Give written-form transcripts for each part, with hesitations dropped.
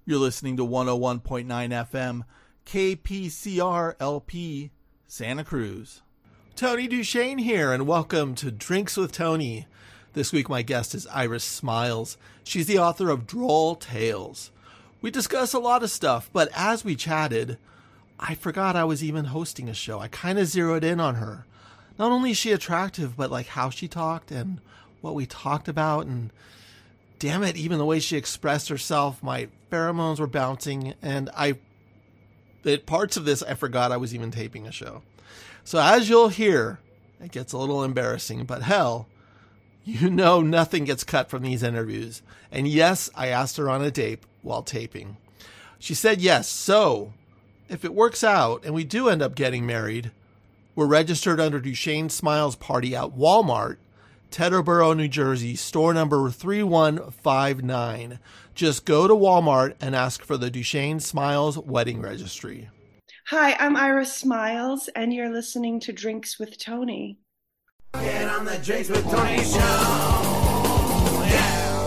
You're listening to 101.9 FM, KPCR LP, Santa Cruz. Tony Duchesne here, and welcome to Drinks with Tony. This week my guest is Iris Smiles. She's the author of Droll Tales. We discuss a lot of stuff, but as we chatted, I forgot I was even hosting a show. I kind of zeroed in on her. Not only is she attractive, but like how she talked and what we talked about, and damn it, even the way she expressed herself, my pheromones were bouncing, and at parts of this, I forgot I was even taping a show. So as you'll hear, it gets a little embarrassing, but hell, you know nothing gets cut from these interviews. And yes, I asked her on a date while taping. She said yes, so if it works out and we do end up getting married, we're registered under Duchesne Smiles Party at Walmart, Teterboro, New Jersey, store number 3159. Just go to Walmart and ask for the Duchesne Smiles Wedding Registry. Hi, I'm Iris Smiles, and you're listening to Drinks with Tony. Get on the Drinks with Tony show. Yeah.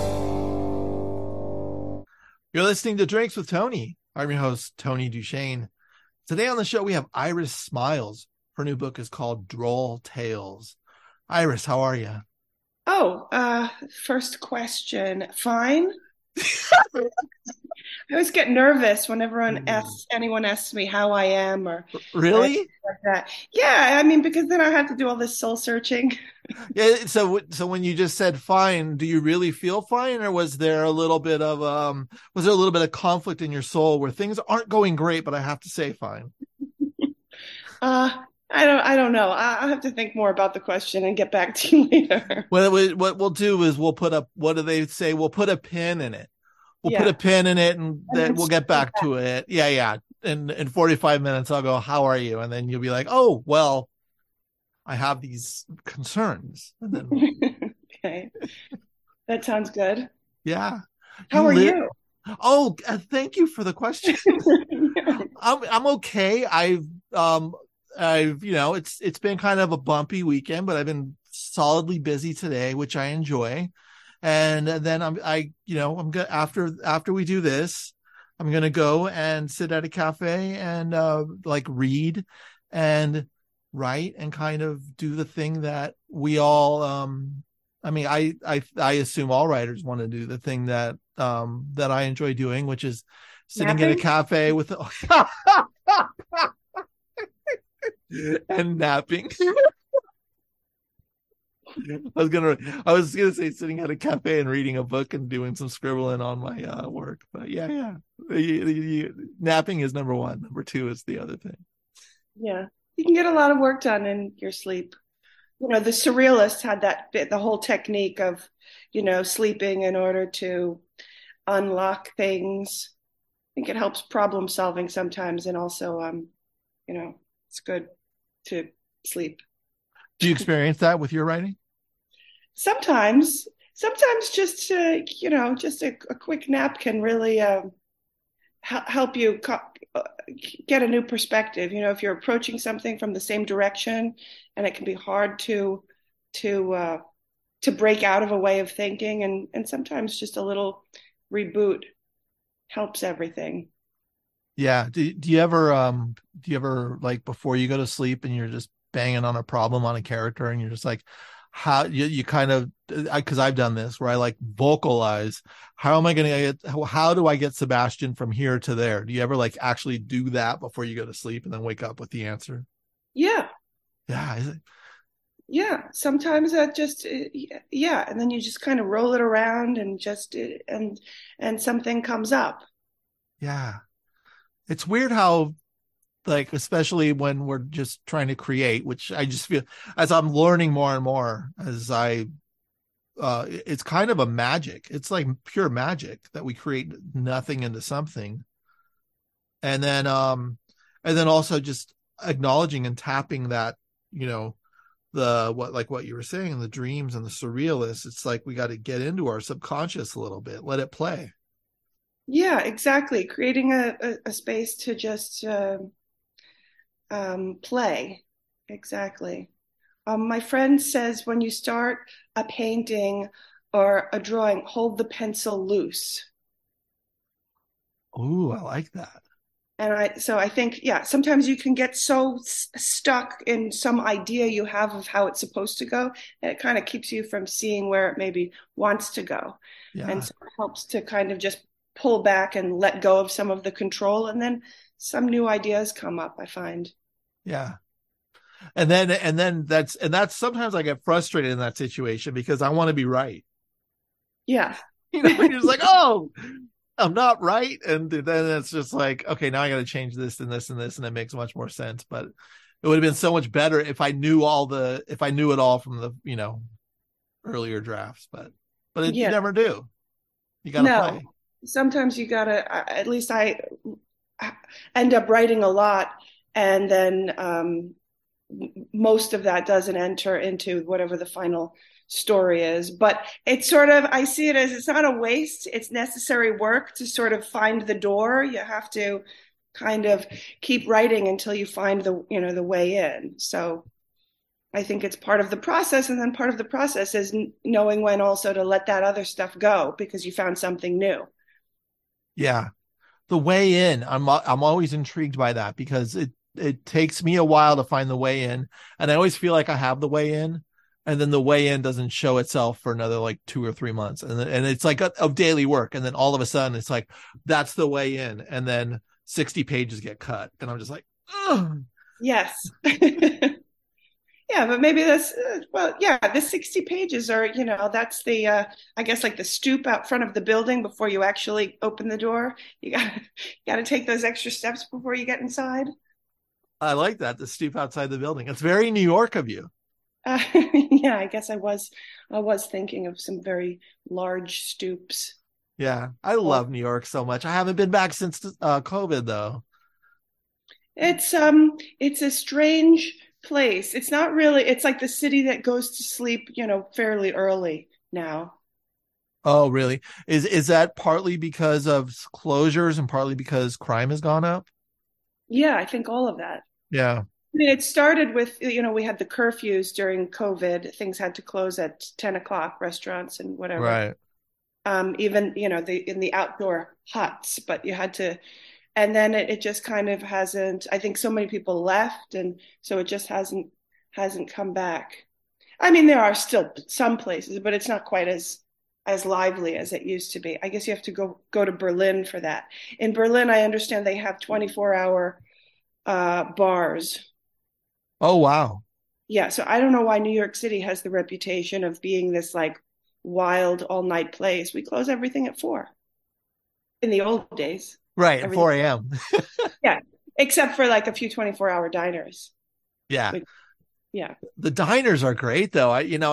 You're listening to Drinks with Tony. I'm your host, Tony Duchesne. Today on the show, we have Iris Smiles. Her new book is called Droll Tales. Iris, how are you? First question. Fine. I always get nervous whenever anyone asks me how I am or really like that. Yeah, I mean, because then I have to do all this soul searching. Yeah. So when you just said fine, do you really feel fine, or was there a little bit of conflict in your soul where things aren't going great, but I have to say fine? I don't know. I'll have to think more about the question and get back to you later. Well, what we'll do is we'll put up, what do they say? We'll put a pin in it. We'll put a pin in it, and then we'll get back to it. Yeah. In 45 minutes, I'll go, how are you? And then you'll be like, oh, well, I have these concerns. And then okay. That sounds good. Yeah. How are you? Oh, thank you for the question. I'm okay. I've it's been kind of a bumpy weekend, but I've been solidly busy today, which I enjoy. And then I'm going after we do this, I'm going to go and sit at a cafe and read and write and kind of do the thing that we all I assume all writers want to do the thing that I enjoy doing, which is sitting in a cafe with and napping. I was gonna say sitting at a cafe and reading a book and doing some scribbling on my work, but yeah. Napping is number one. Number two is the other thing. Yeah, you can get a lot of work done in your sleep. The surrealists had the whole technique of, sleeping in order to unlock things. I think it helps problem solving sometimes, and also, it's good to sleep. Do you experience that with your writing? Sometimes just a quick nap can really help you get a new perspective. If you're approaching something from the same direction, and it can be hard to break out of a way of thinking, and sometimes just a little reboot helps everything. Yeah. Do you ever like before you go to sleep and you're just banging on a problem on a character and you're just like, how you kind of, because I've done this where I like vocalize, how do I get Sebastian from here to there? Do you ever like actually do that before you go to sleep and then wake up with the answer? Yeah. Is it? Yeah. Sometimes that just, and then you just kind of roll it around and just, and something comes up. Yeah. It's weird how, like, especially when we're just trying to create, which I just feel as I'm learning more and more as it's kind of a magic. It's like pure magic that we create nothing into something. And then also just acknowledging and tapping that, what you were saying, the dreams and the surrealists. It's like, we got to get into our subconscious a little bit, let it play. Yeah, exactly. Creating a space to just play. Exactly. My friend says when you start a painting or a drawing, hold the pencil loose. Ooh, I like that. And I think, yeah, sometimes you can get so stuck in some idea you have of how it's supposed to go, and it kind of keeps you from seeing where it maybe wants to go. And Yeah. so it helps to kind of just pull back and let go of some of the control. And then some new ideas come up, I find. Yeah. And then that's sometimes I get frustrated in that situation because I want to be right. Yeah. You're just like, oh, I'm not right. And then it's just like, okay, now I got to change this and this and this. And it makes much more sense. But it would have been so much better if I knew if I knew it all from the, earlier drafts, but you Yeah. never do. You got to No. play. Sometimes you gotta, at least I end up writing a lot, and then most of that doesn't enter into whatever the final story is. But it's sort of, I see it as, it's not a waste, it's necessary work to sort of find the door. You have to kind of keep writing until you find the way in. So I think it's part of the process, and then part of the process is knowing when also to let that other stuff go because you found something new. Yeah. The way in, I'm always intrigued by that because it takes me a while to find the way in, and I always feel like I have the way in, and then the way in doesn't show itself for another like 2 or 3 months, and it's like of daily work, and then all of a sudden it's like that's the way in, and then 60 pages get cut, and I'm just like, ugh. Yes. Yeah, but maybe that's well, yeah, the 60 pages are, that's the I guess like the stoop out front of the building before you actually open the door. You got to take those extra steps before you get inside. I like that, the stoop outside the building. It's very New York of you. Yeah, I guess I was thinking of some very large stoops. Yeah, I Well, love New York so much. I haven't been back since COVID though. it's a strange place. It's not really, it's like the city that goes to sleep, fairly early now. Oh, really? Is that partly because of closures and partly because crime has gone up? Yeah, I think all of that. Yeah, I mean, it started with, we had the curfews during COVID. Things had to close at 10 o'clock, restaurants and whatever. right. Even, in the outdoor huts, but you had to, and then it just kind of hasn't, I think so many people left. And so it just hasn't come back. I mean, there are still some places, but it's not quite as lively as it used to be. I guess you have to go to Berlin for that. In Berlin, I understand they have 24-hour bars. Oh, wow. Yeah, so I don't know why New York City has the reputation of being this like wild all night place. We close everything at 4 in the old days. Right, at Everything, 4 a.m. yeah, except for like a few 24-hour diners. Yeah. Which, yeah, The diners are great though.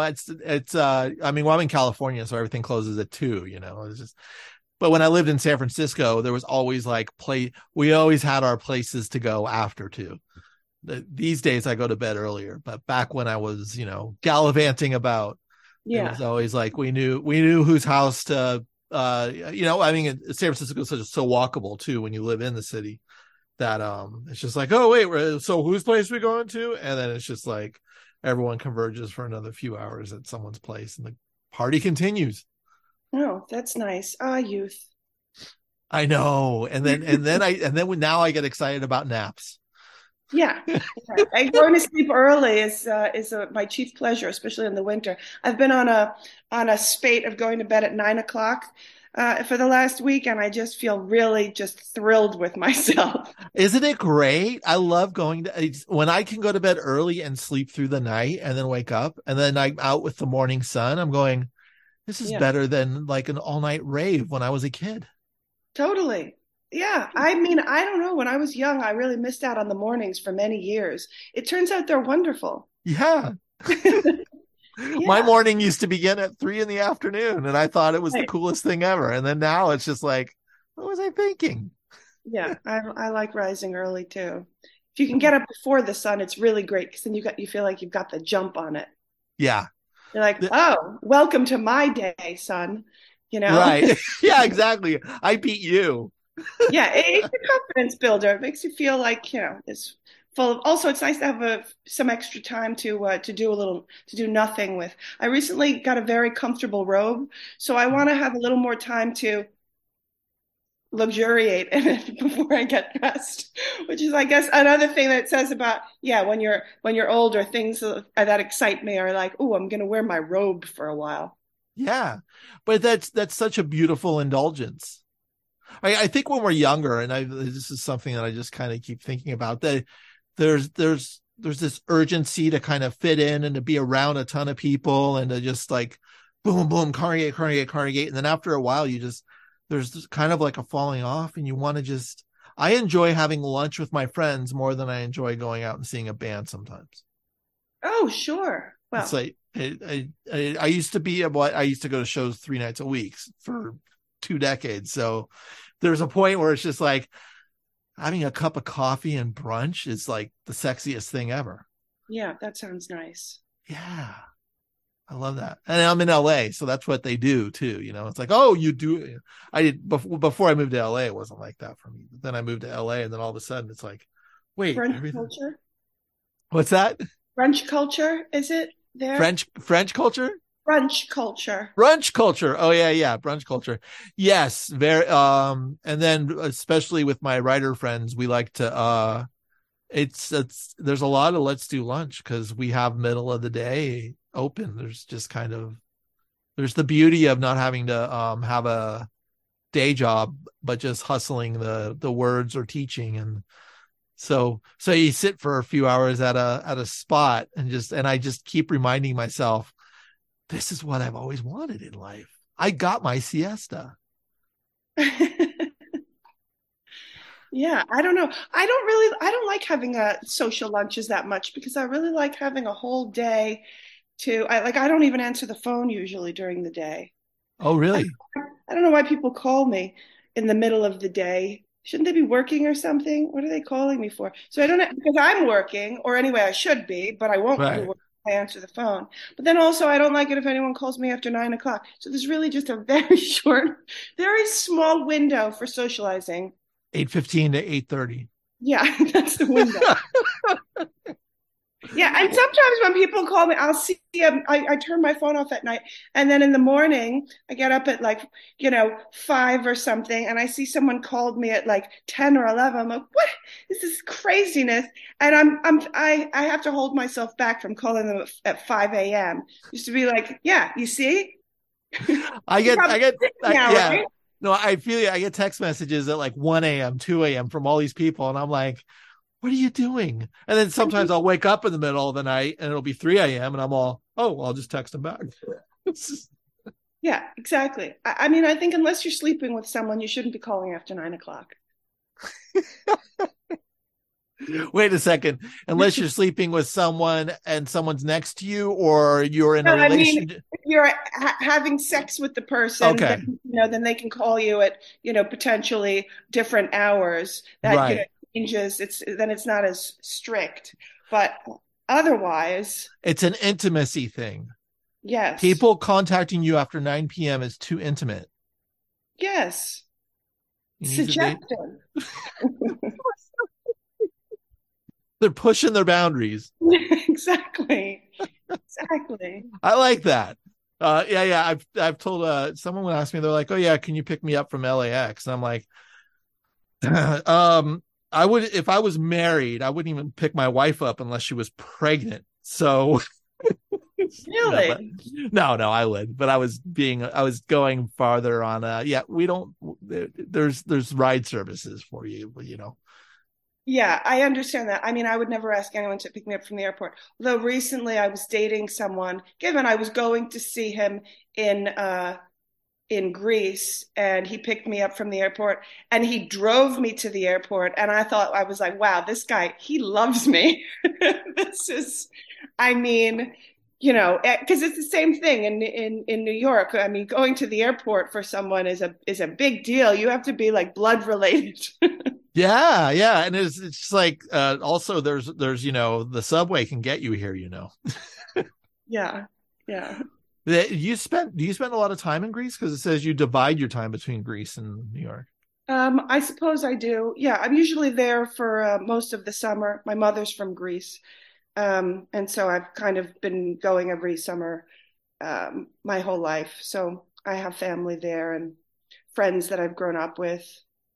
I mean, well, I'm in California, so everything closes at 2, It's just, but when I lived in San Francisco, there was always like we always had our places to go after 2. These days I go to bed earlier, but back when I was, gallivanting about, it yeah, was always like we knew whose house to I mean, San Francisco is so walkable too when you live in the city that it's just like, oh wait, so whose place we going to? And then it's just like everyone converges for another few hours at someone's place and the party continues. no, that's nice. Ah, youth. I know. Now I get excited about naps. Yeah, yeah. And going to sleep early is my chief pleasure, especially in the winter. I've been on a spate of going to bed at 9 o'clock for the last week, and I just feel really just thrilled with myself. Isn't it great? I love when I can go to bed early and sleep through the night and then wake up and then I'm out with the morning sun. I'm going, this is Yeah, better than like an all night rave when I was a kid. totally. Yeah, I mean, I don't know. When I was young, I really missed out on the mornings for many years. It turns out they're wonderful. Yeah. My Yeah, morning used to begin at 3 in the afternoon and I thought it was the right. coolest thing ever. And then now it's just like, what was I thinking? Yeah, I like rising early too. If you can get up before the sun, it's really great because then you feel like you've got the jump on it. Yeah. You're like, oh, welcome to my day, son. You know? Right. Yeah, exactly. I beat you. Yeah, it's a confidence builder. It makes you feel like, it's full of, also it's nice to have some extra time to do nothing with. I recently got a very comfortable robe, so I want to have a little more time to luxuriate in it before I get dressed, which is, I guess, another thing that it says about, yeah, when you're older, things that excite me are like, oh, I'm going to wear my robe for a while. Yeah, but that's such a beautiful indulgence. I think when we're younger, and this is something that I just kind of keep thinking about, that there's this urgency to kind of fit in and to be around a ton of people and to just like boom, boom, congregate. And then after a while, there's kind of like a falling off, and you want to just, I enjoy having lunch with my friends more than I enjoy going out and seeing a band sometimes. Oh, sure. Well, it's like, I used to go to shows 3 nights a week for 2 decades. So there's a point where it's just like having a cup of coffee and brunch is like the sexiest thing ever. Yeah, that sounds nice. Yeah. I love that. And I'm in LA, so that's what they do too. It's like, oh, you do. I did before I moved to LA, it wasn't like that for me. But then I moved to LA, and then all of a sudden it's like, wait, French culture? What's that? French culture, is it there? French culture? Brunch culture. Brunch culture. Oh yeah, brunch culture. Yes, very. And then especially with my writer friends, we like to. It's there's a lot of let's do lunch because we have middle of the day open. There's the beauty of not having to have a day job, but just hustling the words or teaching. And so you sit for a few hours at a spot and I just keep reminding myself, this is what I've always wanted in life. I got my siesta. Yeah, I don't know. I don't like having social lunches that much because I really like having a whole day I don't even answer the phone usually during the day. Oh, really? I don't know why people call me in the middle of the day. Shouldn't they be working or something? What are they calling me for? So I don't know, because I'm working, or anyway, I should be, but I won't be working if I answer the phone. But then also, I don't like it if anyone calls me after 9 o'clock. So there's really just a very short, very small window for socializing. 8:15 to 8:30. Yeah, that's the window. Yeah, and sometimes when people call me, I'll see I turn my phone off at night, and then in the morning I get up at 5 or something, and I see someone called me at 10 or 11. I'm like, what is this craziness? And I have to hold myself back from calling them at 5 a.m. Just to be like, yeah, you see? Yeah. No, I feel you. I get text messages at 1 a.m., 2 a.m. from all these people, and I'm like, what are you doing? And then sometimes I'll wake up in the middle of the night and it'll be 3 a.m. and I'm all, oh, well, I'll just text them back. Yeah, exactly. I mean, I think unless you're sleeping with someone, you shouldn't be calling after 9 o'clock. Wait a second. Unless you're sleeping with someone and someone's next to you, or you're in a relationship. I mean, if you're having sex with the person, okay, then they can call you at, potentially different hours. That, right. Changes. It's not as strict, but otherwise, it's an intimacy thing. Yes. People contacting you after 9 p.m. is too intimate. Yes. Suggestive. They're pushing their boundaries. Exactly. I like that. Yeah. I've told someone would ask me, they're like, oh yeah, can you pick me up from LAX? And I'm like, I would, if I was married, I wouldn't even pick my wife up unless she was pregnant. So really? No, I would, but I was going farther on, there's ride services for you, Yeah, I understand that. I mean, I would never ask anyone to pick me up from the airport. Although recently I was dating someone, given I was going to see him in Greece, and he picked me up from the airport and he drove me to the airport. And I was like, wow, this guy, he loves me. This is, I mean, because it's the same thing in New York. I mean, going to the airport for someone is a big deal. You have to be blood related. Yeah. And it's just also there's the subway can get you here, Yeah. Do you spend a lot of time in Greece? Because it says you divide your time between Greece and New York. I suppose I do. Yeah, I'm usually there for most of the summer. My mother's from Greece. And so I've kind of been going every summer my whole life. So I have family there and friends that I've grown up with.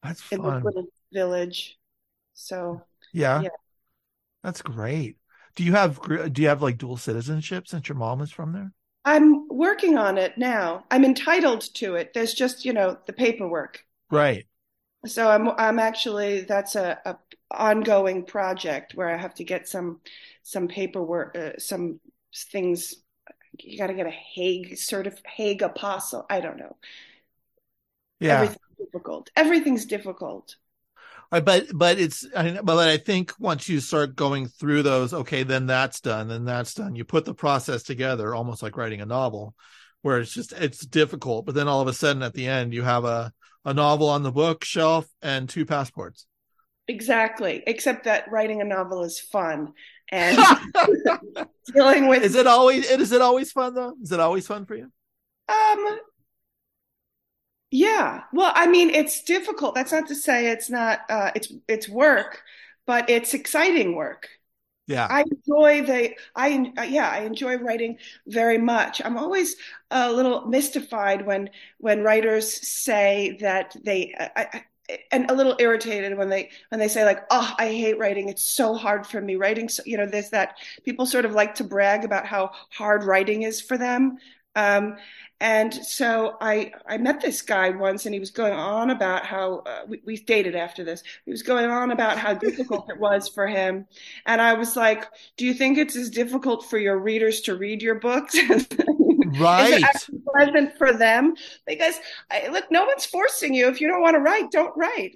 That's in this fun. little village. So Yeah, yeah, that's great. Do you have like dual citizenship since your mom is from there? I'm working on it now. I'm entitled to it. There's just, the paperwork. Right. So I'm actually that's a ongoing project where I have to get some paperwork, some things. You got to get a Hague apostle. I don't know. Yeah. Everything's difficult. Everything's difficult. But I think once you start going through those, okay, then that's done, then that's done. You put the process together, almost like writing a novel, where it's difficult, but then all of a sudden at the end you have a novel on the bookshelf and two passports. Exactly. Except that writing a novel is fun and dealing with Is it always fun though? Is it always fun for you? um yeah. Well, I mean, it's difficult. That's not to say it's not it's work, but it's exciting work. Yeah. I enjoy writing very much. I'm always a little mystified when writers say that and a little irritated when they say like, oh, I hate writing. It's so hard for me writing. So, there's that people sort of like to brag about how hard writing is for them. Um, and so I met this guy once, and he was going on about how we dated after this. He was going on about how difficult it was for him, and I was like, "Do you think it's as difficult for your readers to read your books? Is it Right. actually pleasant for them? Because look, no one's forcing you. If you don't want to write, don't write.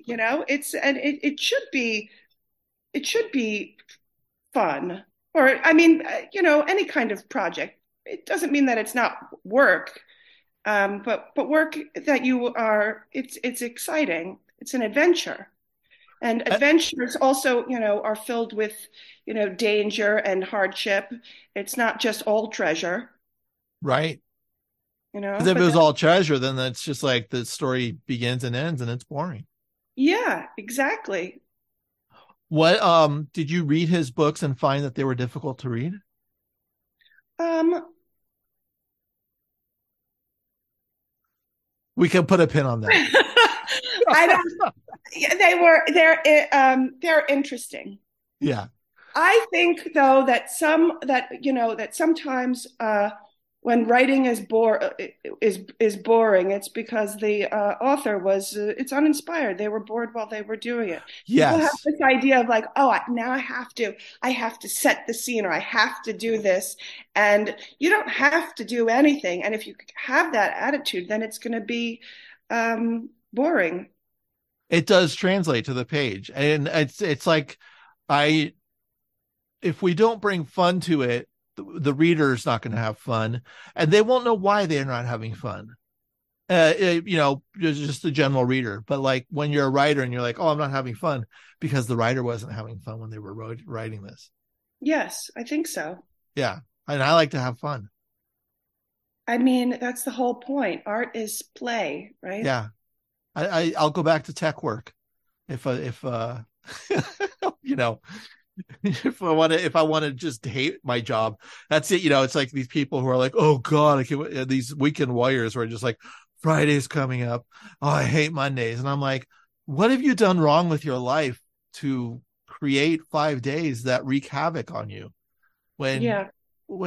It should be fun, or I mean, any kind of project. It doesn't mean that it's not work, but work that it's exciting. It's an adventure, and Uh, adventures also, are filled with, danger and hardship. It's not just all treasure, right. Because if it but was all treasure, then that's just like the story begins and ends and it's boring. yeah, exactly. What did you read his books and find that they were difficult to read? Um, We can put a pin on that. I don't. Yeah, they're interesting. Yeah. I think though that sometimes when writing is boring, it's because the author was it's uninspired. They were bored while they were doing it. People have Yes. this idea of like, oh, now I have to set the scene, or I have to do this, and you don't have to do anything. And if you have that attitude, then it's going to be boring. It does translate to the page. And it's like I if we don't bring fun to it, the reader's not going to have fun and they won't know why they're not having fun. Just the general reader. But like when you're a writer and you're like, oh, I'm not having fun because the writer wasn't having fun when they were writing this. Yes, I think so. Yeah. And I like to have fun. I mean, that's the whole point. Art is play, right? Yeah. I'll go back to tech work if you know if I want to just hate my job. That's it. It's like these people who are like, oh god, these weekend warriors who are just like, Friday's coming up, oh, I hate Mondays. And I'm like, what have you done wrong with your life to create 5 days that wreak havoc on you when Yeah.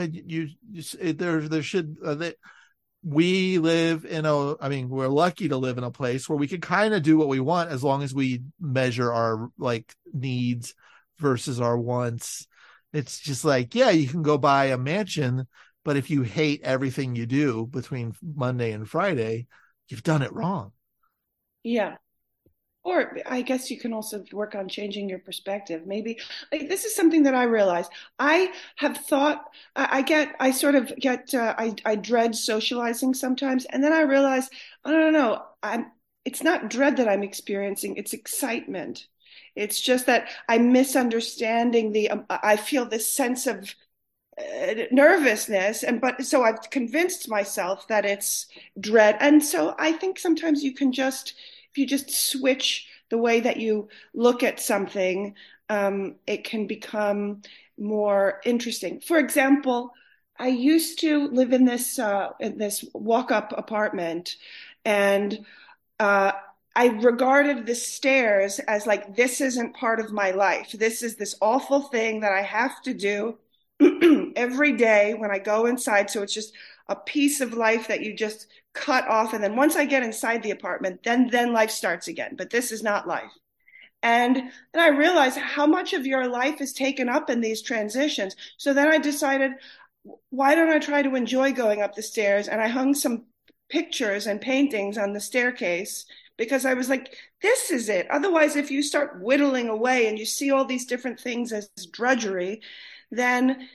there should we live we're lucky to live in a place where we can kind of do what we want as long as we measure our like needs versus our wants. It's just like, yeah, you can go buy a mansion, but if you hate everything you do between Monday and Friday, you've done it wrong. Yeah. Or I guess you can also work on changing your perspective. Maybe like this is something that I realize. I have thought I sort of get I dread socializing sometimes, and then I realize I don't know. It's not dread that I'm experiencing, it's excitement. It's just that I'm misunderstanding I feel this sense of nervousness, but so I've convinced myself that it's dread. And so I think sometimes you can just if you just switch the way that you look at something, it can become more interesting. For example, I used to live in this walk-up apartment, and uh, I regarded the stairs as like, this isn't part of my life. This is this awful thing that I have to do every day when I go inside. So it's just a piece of life that you just cut off. And then once I get inside the apartment, then life starts again. But this is not life. And then I realized how much of your life is taken up in these transitions. So then I decided, why don't I try to enjoy going up the stairs? And I hung some pictures and paintings on the staircase because I was like, this is it. Otherwise, if you start whittling away and you see all these different things as drudgery, then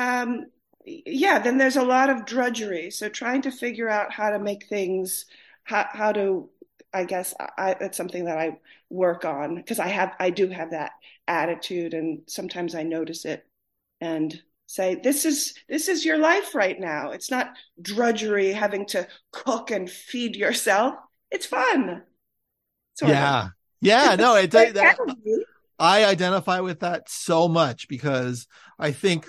then there's a lot of drudgery. So trying to figure out how to make things, how to, I guess it's something that I work on because I do have that attitude, and sometimes I notice it and say, this is your life right now. It's not drudgery having to cook and feed yourself. It's fun. Yeah. Yeah. No, I identify with that so much because I think,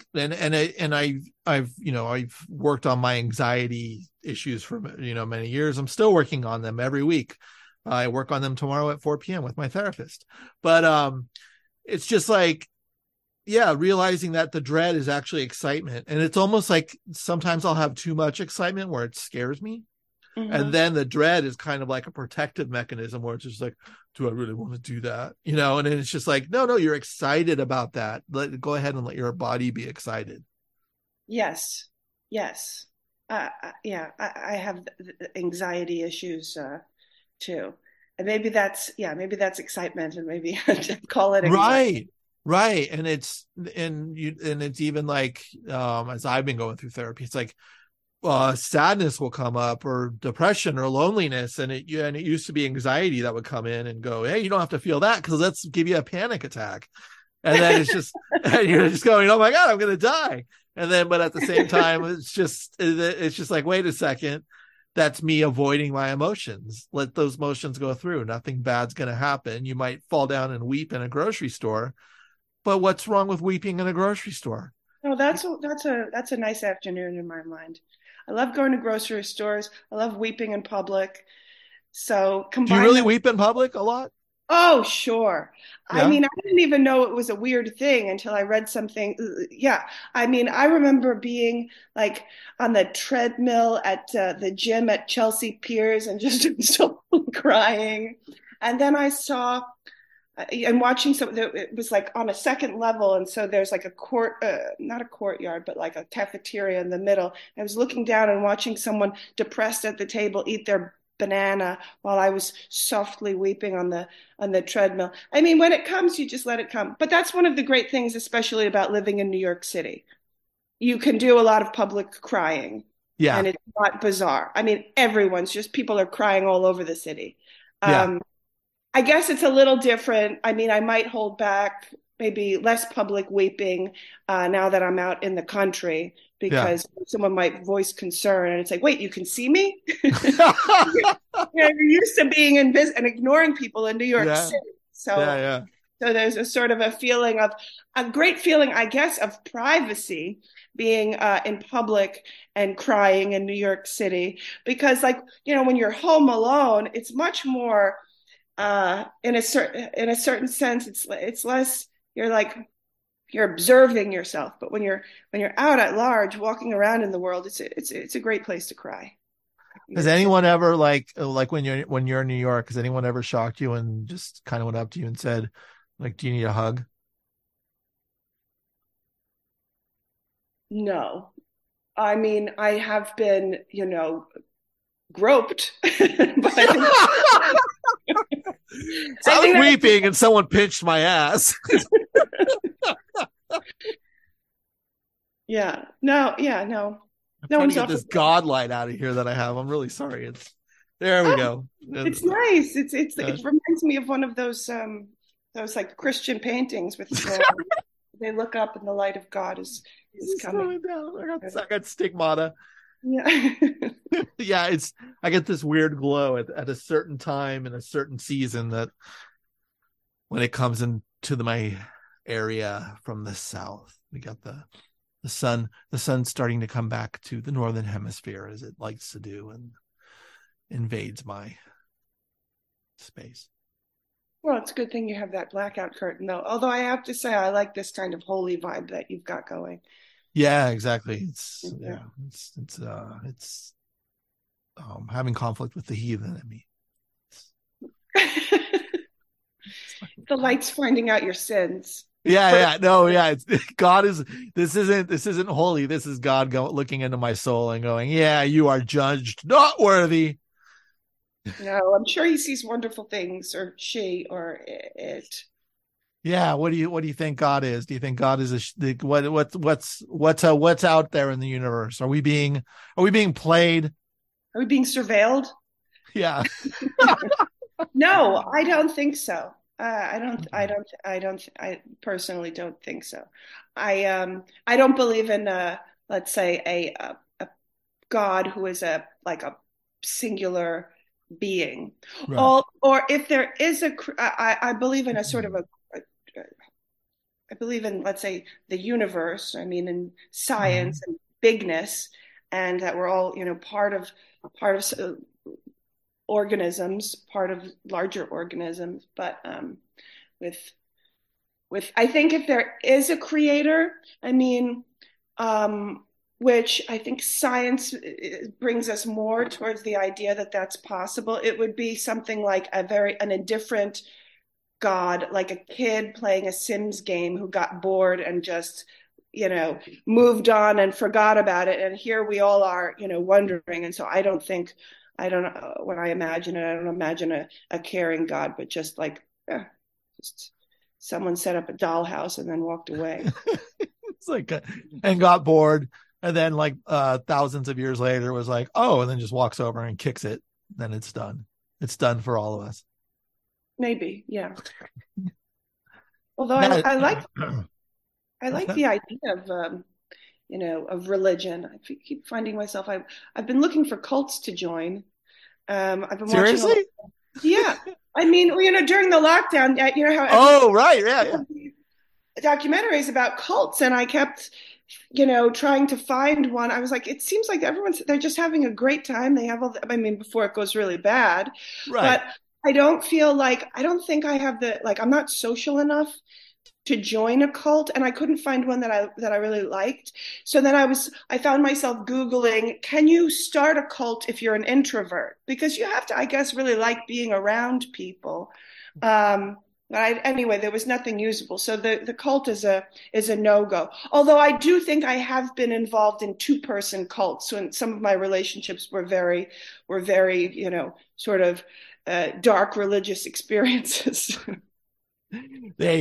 I've worked on my anxiety issues for, many years. I'm still working on them every week. I work on them tomorrow at 4 p.m. with my therapist, but, it's just like, yeah, realizing that the dread is actually excitement. And it's almost like sometimes I'll have too much excitement where it scares me. Mm-hmm. And then the dread is kind of like a protective mechanism where it's just like, do I really want to do that? And then it's just like, no, you're excited about that. Go ahead and let your body be excited. Yes. I have anxiety issues too. And maybe that's excitement, and maybe call it anxiety. Right. And it's even like, as I've been going through therapy, it's like, sadness will come up, or depression, or loneliness, and it used to be anxiety that would come in and go, hey, you don't have to feel that because let's give you a panic attack, and then it's just and you're just going, oh my god, I'm gonna die, and then but at the same time it's just like, wait a second, that's me avoiding my emotions. Let those emotions go through. Nothing bad's gonna happen. You might fall down and weep in a grocery store, but what's wrong with weeping in a grocery store? No, that's a nice afternoon in my mind. I love going to grocery stores. I love weeping in public. So do you really weep in public a lot? Oh, sure. Yeah. I mean, I didn't even know it was a weird thing until I read something. Yeah. I mean, I remember being like on the treadmill at the gym at Chelsea Piers and just so crying. And then I saw and watching it was like on a second level, and so there's like a court, not a courtyard, but like a cafeteria in the middle. I was looking down and watching someone depressed at the table eat their banana while I was softly weeping on the treadmill. I mean, when it comes, you just let it come. But that's one of the great things, especially about living in New York City. You can do a lot of public crying. Yeah. And it's not bizarre. I mean, people are crying all over the city. Yeah. I guess it's a little different. I mean, I might hold back maybe less public weeping now that I'm out in the country, because someone might voice concern and it's like, wait, you can see me? You're used to being and ignoring people in New York City. So there's a sort of a great feeling, I guess, of privacy being in public and crying in New York City, because when you're home alone, it's much more in a certain sense, it's less, you're observing yourself. But when you're out at large, walking around in the world, it's a great place to cry. Has anyone ever like when you're in New York, has anyone ever shocked you and just kind of went up to you and said, like, do you need a hug? No. I mean, I have been, groped. But I was weeping and someone pinched my ass. Yeah. No. I'm trying to get this God light out of here that I have. I'm really sorry. There we go. It's nice. It reminds me of one of those like Christian paintings with they look up and the light of God is coming down. I got stigmata. Yeah. Yeah, I get this weird glow at a certain time in a certain season, that when it comes into my area from the south, we got the sun's starting to come back to the northern hemisphere, as it likes to do, and invades my space. Well, it's a good thing you have that blackout curtain, though. Although I have to say, I like this kind of holy vibe that you've got going. Yeah, exactly. It's Yeah. it's having conflict with the heathen. I mean, The light's finding out your sins. yeah. No, yeah. It's God is. This isn't holy. This is God looking into my soul and going, yeah, you are judged not worthy. No, I'm sure he sees wonderful things, or she, or it. Yeah. What do you think God is? Do you think God is what's out there in the universe? Are we being played? Are we being surveilled? Yeah. No, I don't think so. I personally don't think so. I don't believe in let's say a God who is a singular being. Right. Or if there is I believe in a sort of I believe in, let's say, the universe. I mean, in science and bigness, and that we're all, part of organisms, part of larger organisms. But with I think if there is a creator, I mean, which I think science brings us more towards the idea that that's possible. It would be something like an indifferent God, like a kid playing a Sims game who got bored and just, moved on and forgot about it. And here we all are, wondering. And so I don't know, when I imagine it, I don't imagine a caring God, but just just someone set up a dollhouse and then walked away. It's like, and got bored. And then thousands of years later was like, oh, and then just walks over and kicks it. Then it's done. It's done for all of us. Maybe, yeah. Although I like the idea of religion. I keep finding myself. I've been looking for cults to join. I've been seriously. Yeah, I mean, during the lockdown, how. Oh, right, yeah. Documentaries about cults, and I kept, trying to find one. I was like, it seems like they're just having a great time. They have before it goes really bad, right. But I don't think I have I'm not social enough to join a cult, and I couldn't find one that I really liked. So then I found myself Googling, can you start a cult if you're an introvert? Because you have to, I guess, really like being around people. Anyway, there was nothing usable. So the cult is a no-go. Although I do think I have been involved in two-person cults. So some of my relationships were very, sort of dark religious experiences. They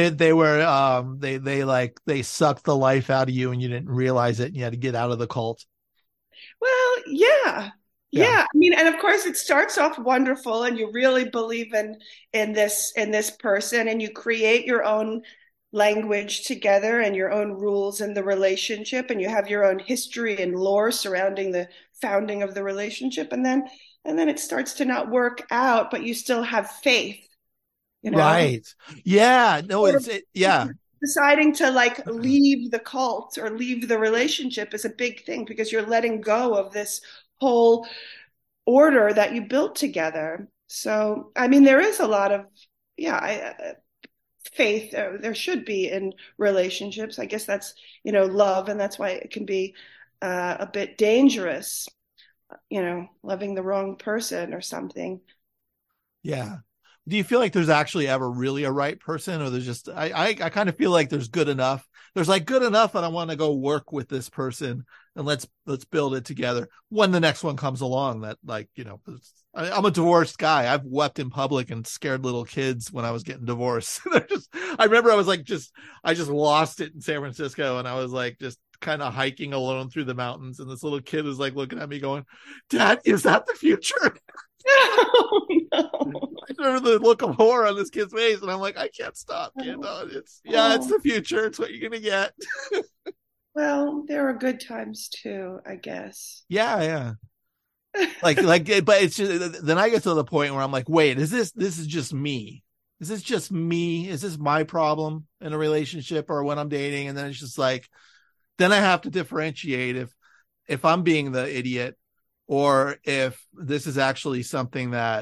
sucked the life out of you and you didn't realize it and you had to get out of the cult. Well, yeah. I mean, and of course it starts off wonderful and you really believe in this person, and you create your own language together and your own rules in the relationship, and you have your own history and lore surrounding the founding of the relationship, and then it starts to not work out, but you still have faith. Right. Yeah. No, yeah. Deciding to leave the cult or leave the relationship is a big thing, because you're letting go of this whole order that you built together. So, I mean, there is a lot of, faith there should be in relationships. I guess that's, love. And that's why it can be a bit dangerous, loving the wrong person or something. Yeah. Do you feel like there's actually ever really a right person, or there's just, I kind of feel like there's good enough. There's good enough, and I want to go work with this person and let's build it together. When the next one comes along, that I'm a divorced guy. I've wept in public and scared little kids when I was getting divorced. I remember I just lost it in San Francisco, and I was just kind of hiking alone through the mountains, and this little kid was looking at me going, "Dad, is that the future?" Oh, no. I remember the look of horror on this kid's face, and I'm like, I can't stop, kid. It's the future. It's what you're gonna get. Well, there are good times too, I guess. Yeah. But it's just, then I get to the point where I'm like, wait, this is just me? Is this just me? Is this my problem in a relationship or when I'm dating? And then it's just then I have to differentiate if I'm being the idiot, or if this is actually something that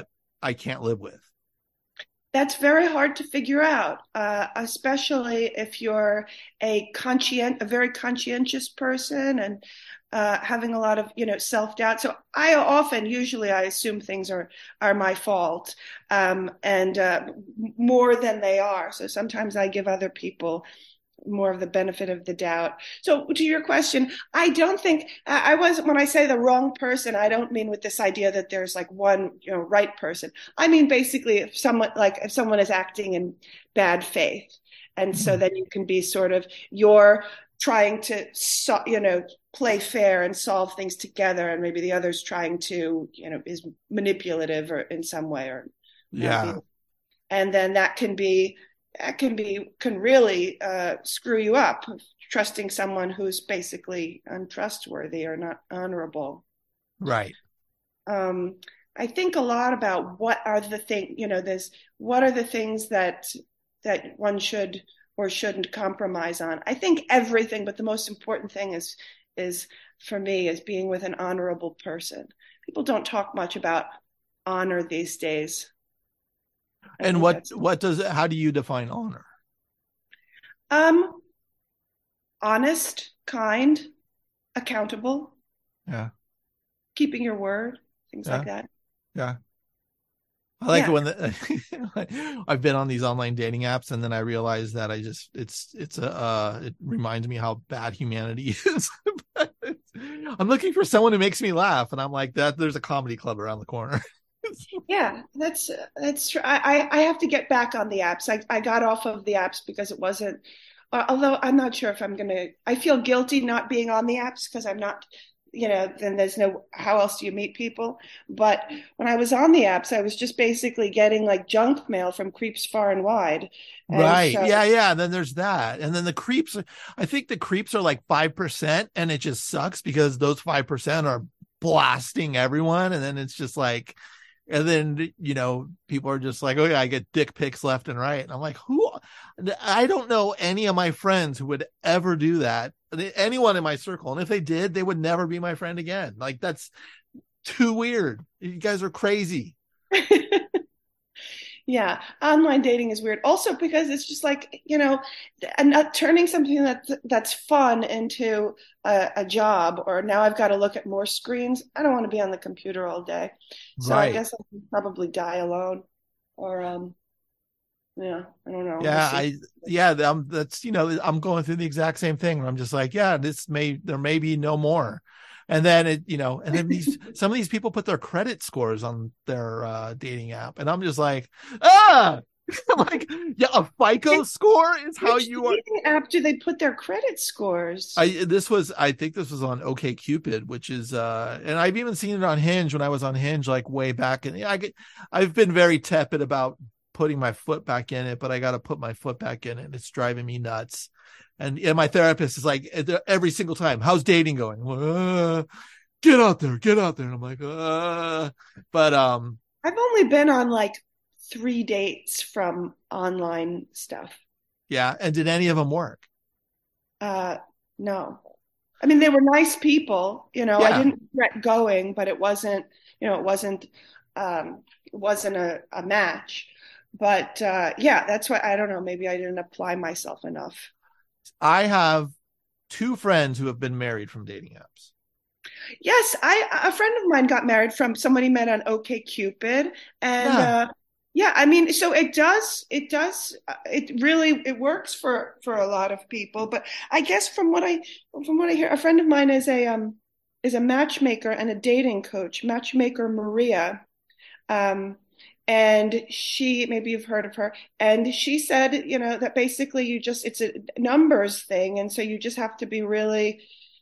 I can't live with? That's very hard to figure out, especially if you're a very conscientious person and having a lot of, self-doubt. So usually I assume things are my fault, and more than they are. So sometimes I give other people more of the benefit of the doubt. So to your question, I don't think when I say the wrong person, I don't mean with this idea that there's like one, right person. I mean, basically if someone is acting in bad faith. And so then you can be sort of, you're trying to, play fair and solve things together. And maybe the other's trying to, is manipulative or in some way or, yeah. And then that can really screw you up, trusting someone who's basically untrustworthy or not honorable. Right. I think a lot about what are the things that one should or shouldn't compromise on. I think everything, but the most important thing is for me is being with an honorable person. People don't talk much about honor these days. And how do you define honor? Honest, kind, accountable. Yeah. Keeping your word, things like that. Yeah. I like it when I've been on these online dating apps, and then I realize that it reminds me how bad humanity is. I'm looking for someone who makes me laugh, and I'm like, there's a comedy club around the corner. Yeah, that's true. I have to get back on the apps. I got off of the apps because it wasn't, although I'm not sure if I feel guilty not being on the apps because I'm not, then there's how else do you meet people? But when I was on the apps, I was just basically getting like junk mail from creeps far and wide. Right. So, yeah. Then there's that. And then I think the creeps are like 5%, and it just sucks because those 5% are blasting everyone. And then it's just like, and then, people are just like, oh yeah, I get dick pics left and right. And I'm like, I don't know any of my friends who would ever do that. Anyone in my circle. And if they did, they would never be my friend again. Like, that's too weird. You guys are crazy. Yeah. Online dating is weird. Also because it's just like, and turning something that's fun into a job, or now I've got to look at more screens. I don't want to be on the computer all day. So right. I guess I can probably die alone, or, yeah, I don't know. That's, I'm going through the exact same thing. I'm just like, yeah, there may be no more. And then and then some of these people put their credit scores on their dating app, and I'm just like, I'm like, yeah, a FICO score is how you are. Dating app do they put their credit scores? I think this was on OkCupid, which is and I've even seen it on Hinge when I was on Hinge like way back, and I've been very tepid about putting my foot back in it, but I got to put my foot back in it. It's driving me nuts. And my therapist is like, every single time, how's dating going? Get out there. And I'm like, but I've only been on like 3 dates from online stuff. Yeah. And did any of them work? No. I mean, they were nice people, I didn't regret going, but it wasn't a match. But that's why, I don't know, maybe I didn't apply myself enough. I have 2 friends who have been married from dating apps. Yes, a friend of mine got married from somebody met on OkCupid, and I mean, so it works for a lot of people. But I guess from what I hear, a friend of mine is a matchmaker and a dating coach, Matchmaker Maria. And she, maybe you've heard of her, and she said, that basically it's a numbers thing. And so you just have to be really,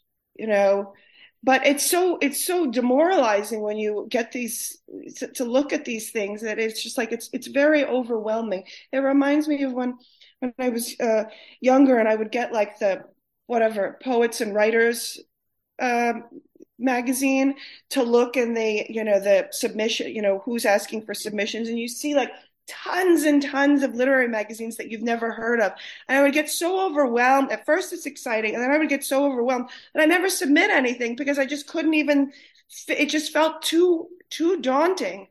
but it's so demoralizing when you get these, to look at these things, that it's just like, it's very overwhelming. It reminds me of when I was younger, and I would get like the, Poets and Writers magazine to look in the submission, who's asking for submissions, and you see like tons and tons of literary magazines that you've never heard of, and I would get so overwhelmed. At first it's exciting, and then I would get so overwhelmed that I never submit anything because I just couldn't even, it just felt too daunting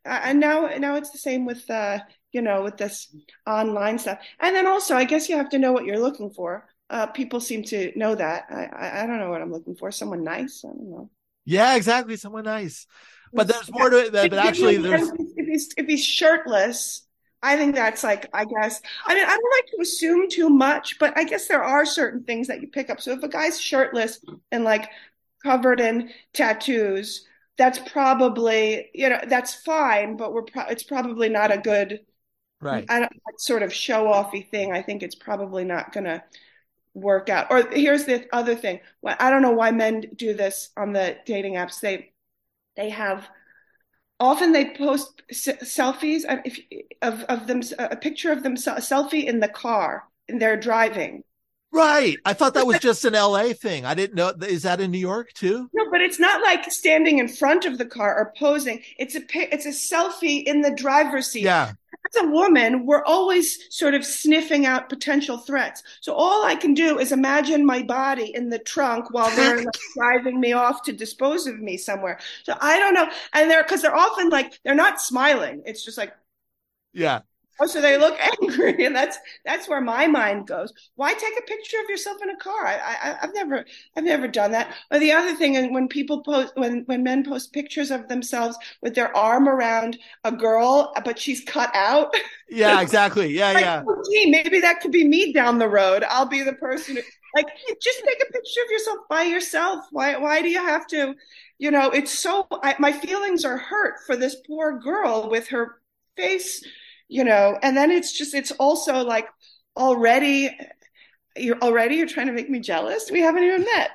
And now it's the same with with this online stuff. And then also, I guess you have to know what you're looking for. People seem to know that. I don't know what I'm looking for. Someone nice. I don't know. Yeah, exactly. Someone nice. But there's more to it. But actually, there's if he's shirtless, I think that's like, I guess. I mean, I don't like to assume too much, but I guess there are certain things that you pick up. So if a guy's shirtless and like covered in tattoos, that's probably, that's fine, but it's probably not a good, right. I don't sort of show offy thing. I think it's probably not going to work out. Or here's the other thing. Well, I don't know why men do this on the dating apps. They have often they post selfies of them, a picture of them, a selfie in the car and they're driving. Right. I thought that was just an LA thing. I didn't know. Is that in New York too? No, but it's not like standing in front of the car or posing. It's a selfie in the driver's seat. Yeah. As a woman, we're always sort of sniffing out potential threats. So all I can do is imagine my body in the trunk while they're like, driving me off to dispose of me somewhere. So I don't know. And because they're often like, they're not smiling. It's just like, yeah. Oh, so they look angry, and that's where my mind goes. Why take a picture of yourself in a car? I've never done that. Or the other thing, and when people post, when men post pictures of themselves with their arm around a girl, but she's cut out. Yeah, exactly. Yeah, like, yeah. Oh, gee, maybe that could be me down the road. I'll be the person. Like, just take a picture of yourself by yourself. Why do you have to? It's so. My feelings are hurt for this poor girl with her face. And then it's also like already you're trying to make me jealous. We haven't even met.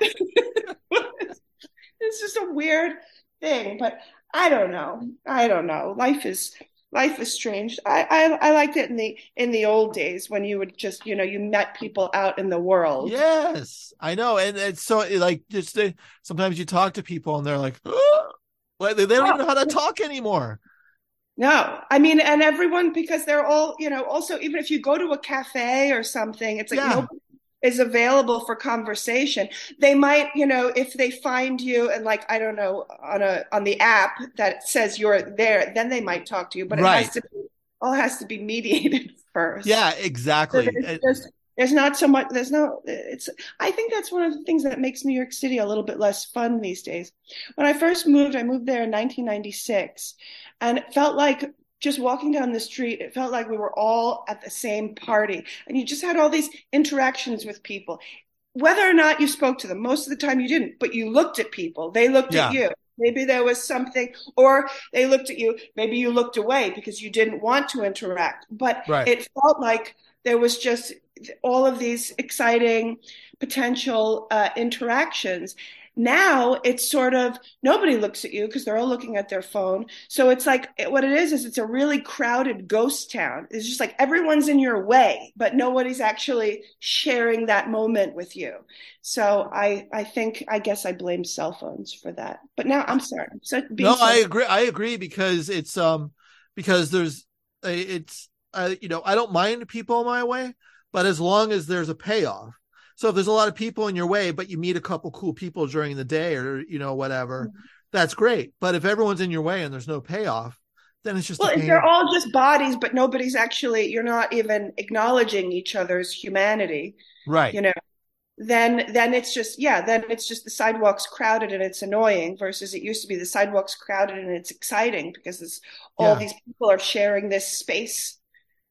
It's just a weird thing, but I don't know. Life is strange. I liked it in the old days when you would just, you met people out in the world. Yes, I know. And it's so like just sometimes you talk to people and they're like, oh! Like they don't even know how to talk anymore. No, I mean, and everyone, because they're all, also, even if you go to a cafe or something, it's like nobody is available for conversation. They might, if they find you and like, I don't know, on the app that says you're there, then they might talk to you, but right. all has to be mediated first. Yeah, exactly. So there's not so much, I think that's one of the things that makes New York City a little bit less fun these days. When I first moved, I moved there in 1996. And it felt like just walking down the street, it felt like we were all at the same party. And you just had all these interactions with people. Whether or not you spoke to them, most of the time you didn't, but you looked at people. They looked at you. Maybe there was something, or they looked at you. Maybe you looked away because you didn't want to interact. But It felt like there was just all of these exciting potential interactions. Now it's sort of nobody looks at you because they're all looking at their phone. So it's like what it is it's a really crowded ghost town. It's just like everyone's in your way, but nobody's actually sharing that moment with you. So I guess I blame cell phones for that. But now I'm sorry. I agree. I agree because it's because there's I don't mind people my way, but as long as there's a payoff. So if there's a lot of people in your way, but you meet a couple cool people during the day or, whatever, that's great. But if everyone's in your way and there's no payoff, then it's just, if they're all just bodies, but nobody's actually, you're not even acknowledging each other's humanity. Right. Then it's just, then it's just the sidewalk's crowded and it's annoying versus it used to be the sidewalk's crowded and it's exciting because all these people are sharing this space,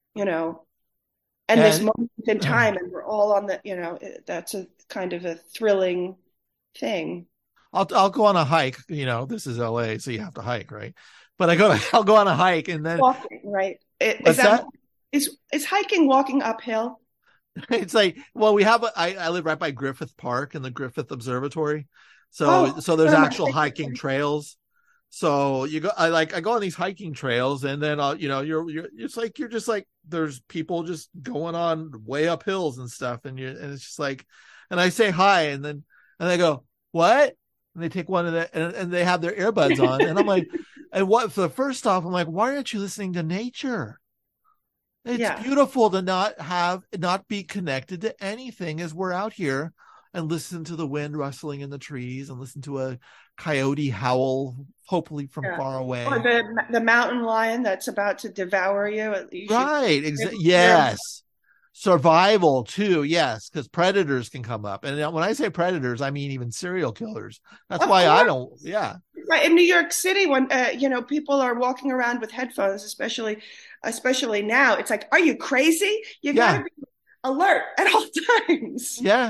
and this moment in time, and we're all on the, that's a kind of a thrilling thing. I'll go on a hike. This is LA, so you have to hike, right? But I'll go on a hike and then walking, right? Is hiking walking uphill? It's like, well, I live right by Griffith Park and the Griffith Observatory, so there's actual hiking trails. So I go on these hiking trails and then you're just like there's people just going on way up hills and stuff and it's just like, and I say hi and they go, what? And they take one of the and they have their earbuds on and I'm like, and what for the first off, I'm like, why aren't you listening to nature? It's beautiful to not be connected to anything as we're out here and listen to the wind rustling in the trees and listen to a coyote howl, hopefully from far away. Or the mountain lion that's about to devour you. Right. Yes. Survival too. Yes. Because predators can come up. And when I say predators, I mean even serial killers. That's why I don't. Yeah. Right. In New York City, when, people are walking around with headphones, especially now, it's like, are you crazy? You got to be alert at all times. Yeah.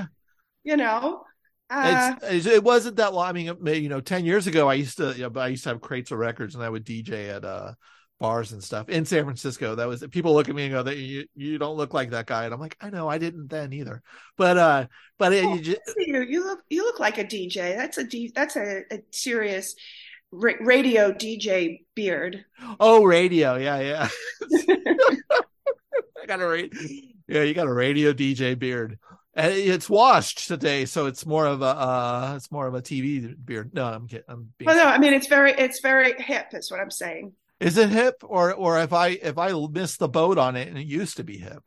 It wasn't that long. I mean, 10 years ago, I used to have crates of records, and I would DJ at bars and stuff in San Francisco. That was, people look at me and go, you don't look like that guy. And I'm like, I know, I didn't then either. But you look like a DJ. That's a serious radio DJ beard. Oh, radio. Yeah. You got a radio DJ beard. And it's washed today, so it's more of a TV beard. No, I'm kidding. I mean it's very hip, is what I'm saying. Is it hip, or if I missed the boat on it and it used to be hip?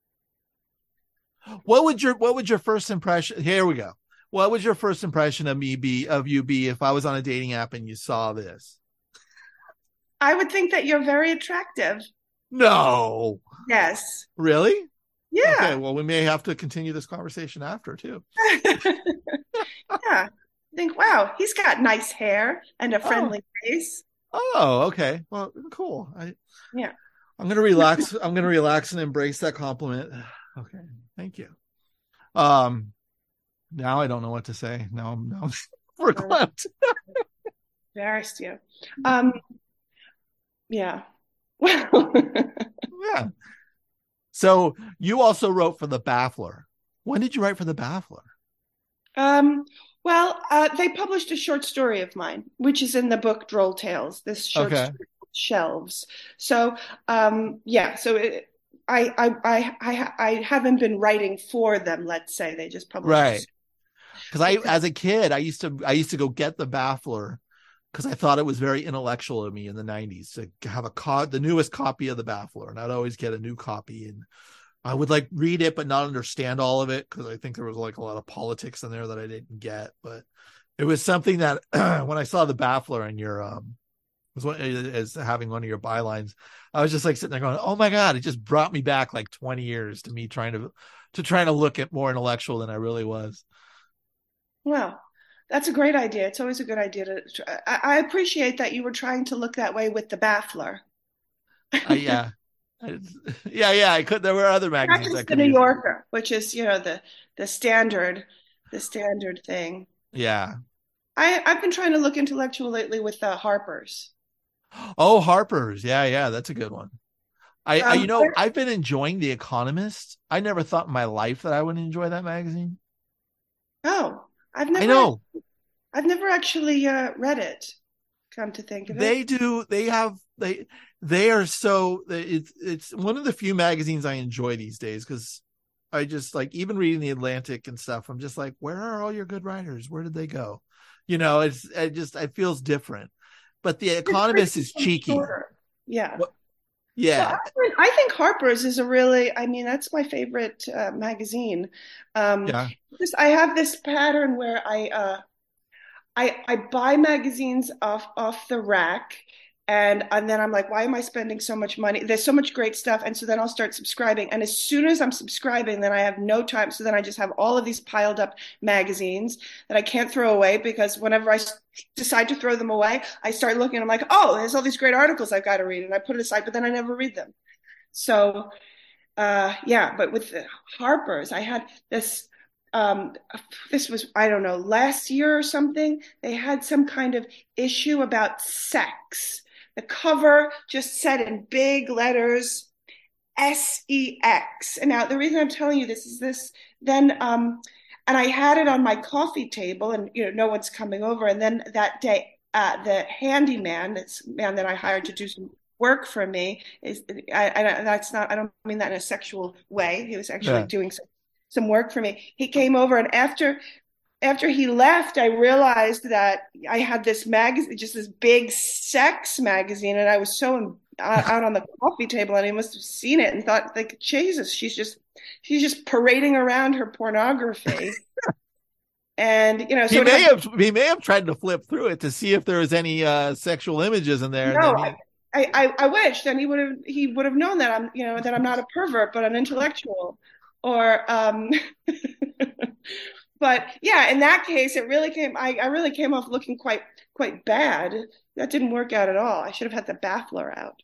What would your first impression? Here we go. What would your first impression of you be if I was on a dating app and you saw this? I would think that you're very attractive. No. Yes. Really? Yeah. Okay, well, we may have to continue this conversation after, too. Yeah. Think, wow, he's got nice hair and a friendly face. Oh, okay. Well, cool. I'm going to relax and embrace that compliment. Okay. Thank you. Now I don't know what to say. Now I'm verklempt. Embarrassed you. Yeah. Well. Yeah. So you also wrote for The Baffler. When did you write for The Baffler? They published a short story of mine, which is in the book Droll Tales. This short story Shelves. So, I haven't been writing for them. Let's say they just published. Right. Because as a kid, I used to go get The Baffler because I thought it was very intellectual of me in the 90s to have the newest copy of The Baffler. And I'd always get a new copy, and I would read it, but not understand all of it, because I think there was a lot of politics in there that I didn't get. But it was something that when I saw The Baffler and as having one of your bylines, I was just sitting there going, oh my God, it just brought me back 20 years to me trying to look at more intellectual than I really was. Well, that's a great idea. It's always a good idea I appreciate that you were trying to look that way with The Baffler. Yeah. I could. There were other magazines. Not just The New Yorker, which is, the standard thing. Yeah. I've been trying to look intellectual lately with Harper's. Oh, Harper's. Yeah. That's a good one. I've been enjoying The Economist. I never thought in my life that I would enjoy that magazine. Oh, I've never actually read it. Come to think of it. They do. They are so. It's one of the few magazines I enjoy these days, because I just even reading The Atlantic and stuff. I'm just where are all your good writers? Where did they go? It feels different. But The Economist is cheeky. Shorter. Yeah. Yeah. So I think Harper's is that's my favorite magazine. I have this pattern where I buy magazines off the rack, and then I'm like, why am I spending so much money? There's so much great stuff. And so then I'll start subscribing. And as soon as I'm subscribing, then I have no time. So then I just have all of these piled up magazines that I can't throw away, because whenever I decide to throw them away, I start looking and I'm like, oh, there's all these great articles I've got to read. And I put it aside, but then I never read them. So, but with the Harper's, I had this, this was, I don't know, last year or something. They had some kind of issue about sex. The cover just said in big letters, SEX. And now the reason I'm telling you this is then, and I had it on my coffee table, and, no one's coming over. And then that day, the handyman, this man that I hired to do some work for me, I don't mean that in a sexual way. He was actually doing some work for me. He came over, and after he left, I realized that I had this magazine, just this big sex magazine, and I was so out on the coffee table, and he must have seen it and thought, Jesus, she's just parading around her pornography. And, you know, He so it may had, have he may have tried to flip through it to see if there was any sexual images in there, and no, then he I wish then he would have known that I'm, you know, that I'm not a pervert, but an intellectual. Or, but yeah, in that case, I really came off looking quite bad. That didn't work out at all. I should have had the baffler out.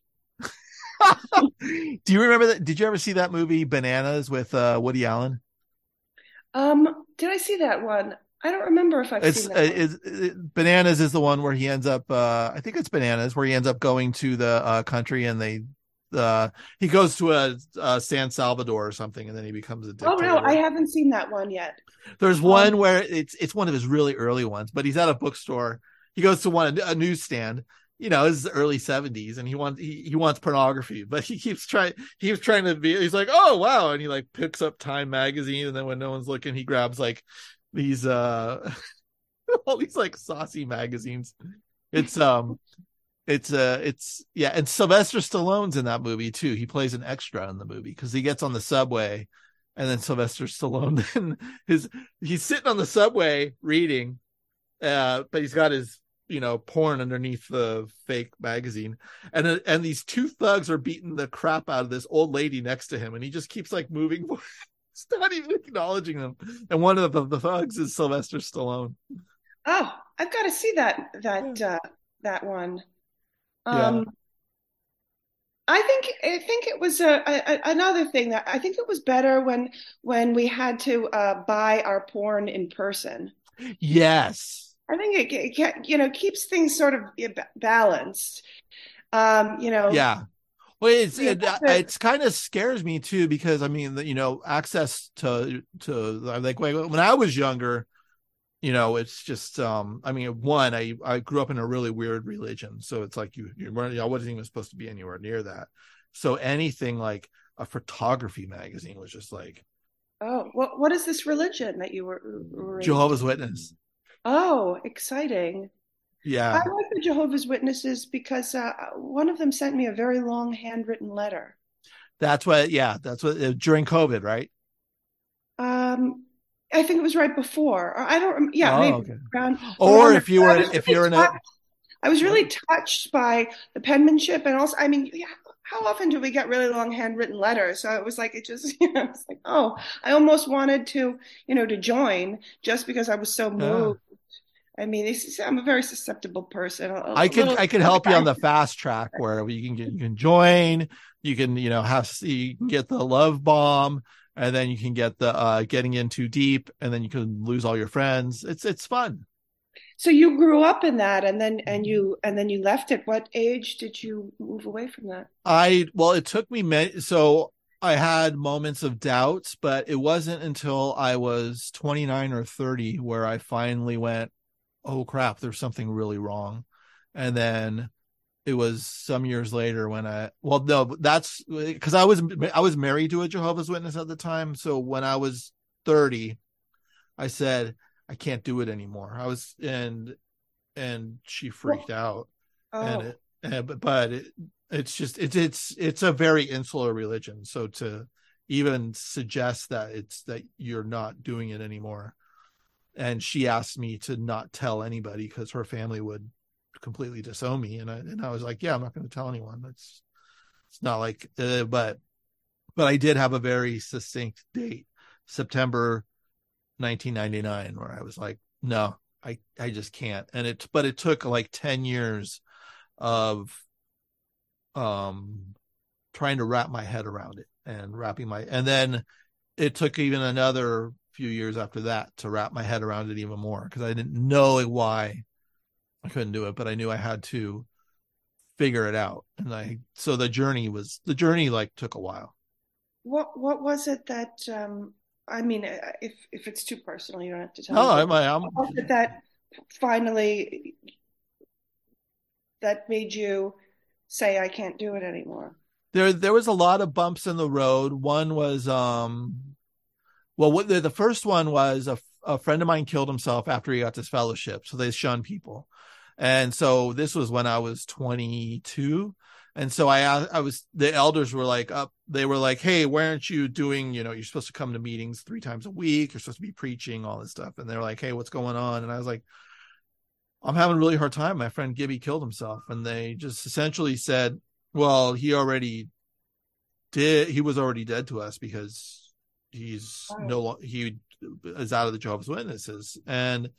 Do you remember that? Did you ever see that movie Bananas with Woody Allen? Did I see that one? I don't remember if I've seen that one. Bananas is the one where he ends up. I think it's Bananas where he ends up going to the country, and he goes to a San Salvador or something, and then he becomes a Oh no, I dictator. haven't seen that one yet. There's one where it's one of his really early ones, but he's at a bookstore. He goes to a newsstand. You know, this is the early 70s, and he wants pornography, but he keeps trying. He was trying to be. He's like, oh wow, and he like picks up Time magazine, and then when no one's looking, he grabs like these all these like saucy magazines. It's yeah, and Sylvester Stallone's in that movie too. He plays an extra in the movie because he gets on the subway, and then Sylvester Stallone then he's sitting on the subway reading, but he's got his porn underneath the fake magazine, and these two thugs are beating the crap out of this old lady next to him, and he just keeps like moving. He's not even acknowledging them, and one of the thugs is Sylvester Stallone. Oh, I've got to see that one. Yeah. I think it was another thing that I think it was better when we had to buy our porn in person. Yes. I think it keeps things sort of balanced. Yeah. Well, it's To, kind of scares me too, because I mean, access to like when I was younger, it's just I mean, one, I grew up in a really weird religion, so it's like you weren't, I wasn't even supposed to be anywhere near that. So anything like a photography magazine was just like, oh, what is this religion that you were Jehovah's into? Witness. Oh, exciting. I Yeah. like the Jehovah's Witnesses because one of them sent me a very long handwritten letter. That's what during COVID, right? Um, I think it was right before, or I don't, yeah, Oh, maybe okay. Or around if you I were was if really you're in a touched. I was really touched by the penmanship, and also, I mean, yeah, how often do we get really long handwritten letters? So it was like, it just, it's like, oh, I almost wanted to, to join just because I was so yeah. moved. I mean, I'm a very susceptible person. I A could little, I could help you on the fast track where you can join, you can you can get the love bomb, and then you can get the getting in too deep, and then you can lose all your friends. It's fun. So you grew up in that, and then you left it. What age did you move away from that? It took me many, so I had moments of doubts, but it wasn't until I was 29 or 30 where I finally went, oh crap, there's something really wrong. And then it was some years later when no, that's because I was married to a Jehovah's Witness at the time. So when I was 30, I said, I can't do it anymore. And she freaked out. And Oh, it's a very insular religion. So to even suggest that that you're not doing it anymore. And she asked me to not tell anybody because her family would completely disown me. And I was like, yeah, I'm not going to tell anyone. It's not like, but I did have a very succinct date, September 1999, where I was like, no, I just can't. But it took like 10 years of trying to wrap my head around it, and then it took even another few years after that to wrap my head around it even more, because I didn't know why I couldn't do it, but I knew I had to figure it out. So the journey like took a while. what was it that I mean, if it's too personal, you don't have to tell me. No, But I'm what was it that finally that made you say I can't do it anymore? there was a lot of bumps in the road. One was the first one was a friend of mine killed himself after he got this fellowship, so they shun people. And so this was when I was 22, And so the elders were like they were like, hey, why aren't you doing, you're supposed to come to meetings 3 times a week. You're supposed to be preaching all this stuff. And they're like, hey, what's going on? And I was like, I'm having a really hard time. My friend Gibby killed himself. And they just essentially said, well, he was already dead to us because he is out of the Jehovah's Witnesses. And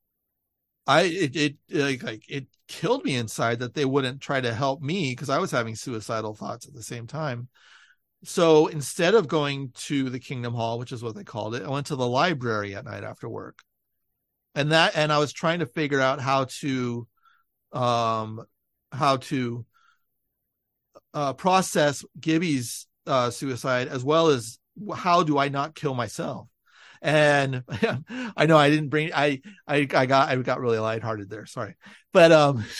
it killed me inside that they wouldn't try to help me because I was having suicidal thoughts at the same time. So instead of going to the Kingdom Hall, which is what they called it, I went to the library at night after work. And I was trying to figure out how to process Gibby's suicide, as well as how do I not kill myself. And I know I didn't bring, I got really lighthearted there. Sorry. But,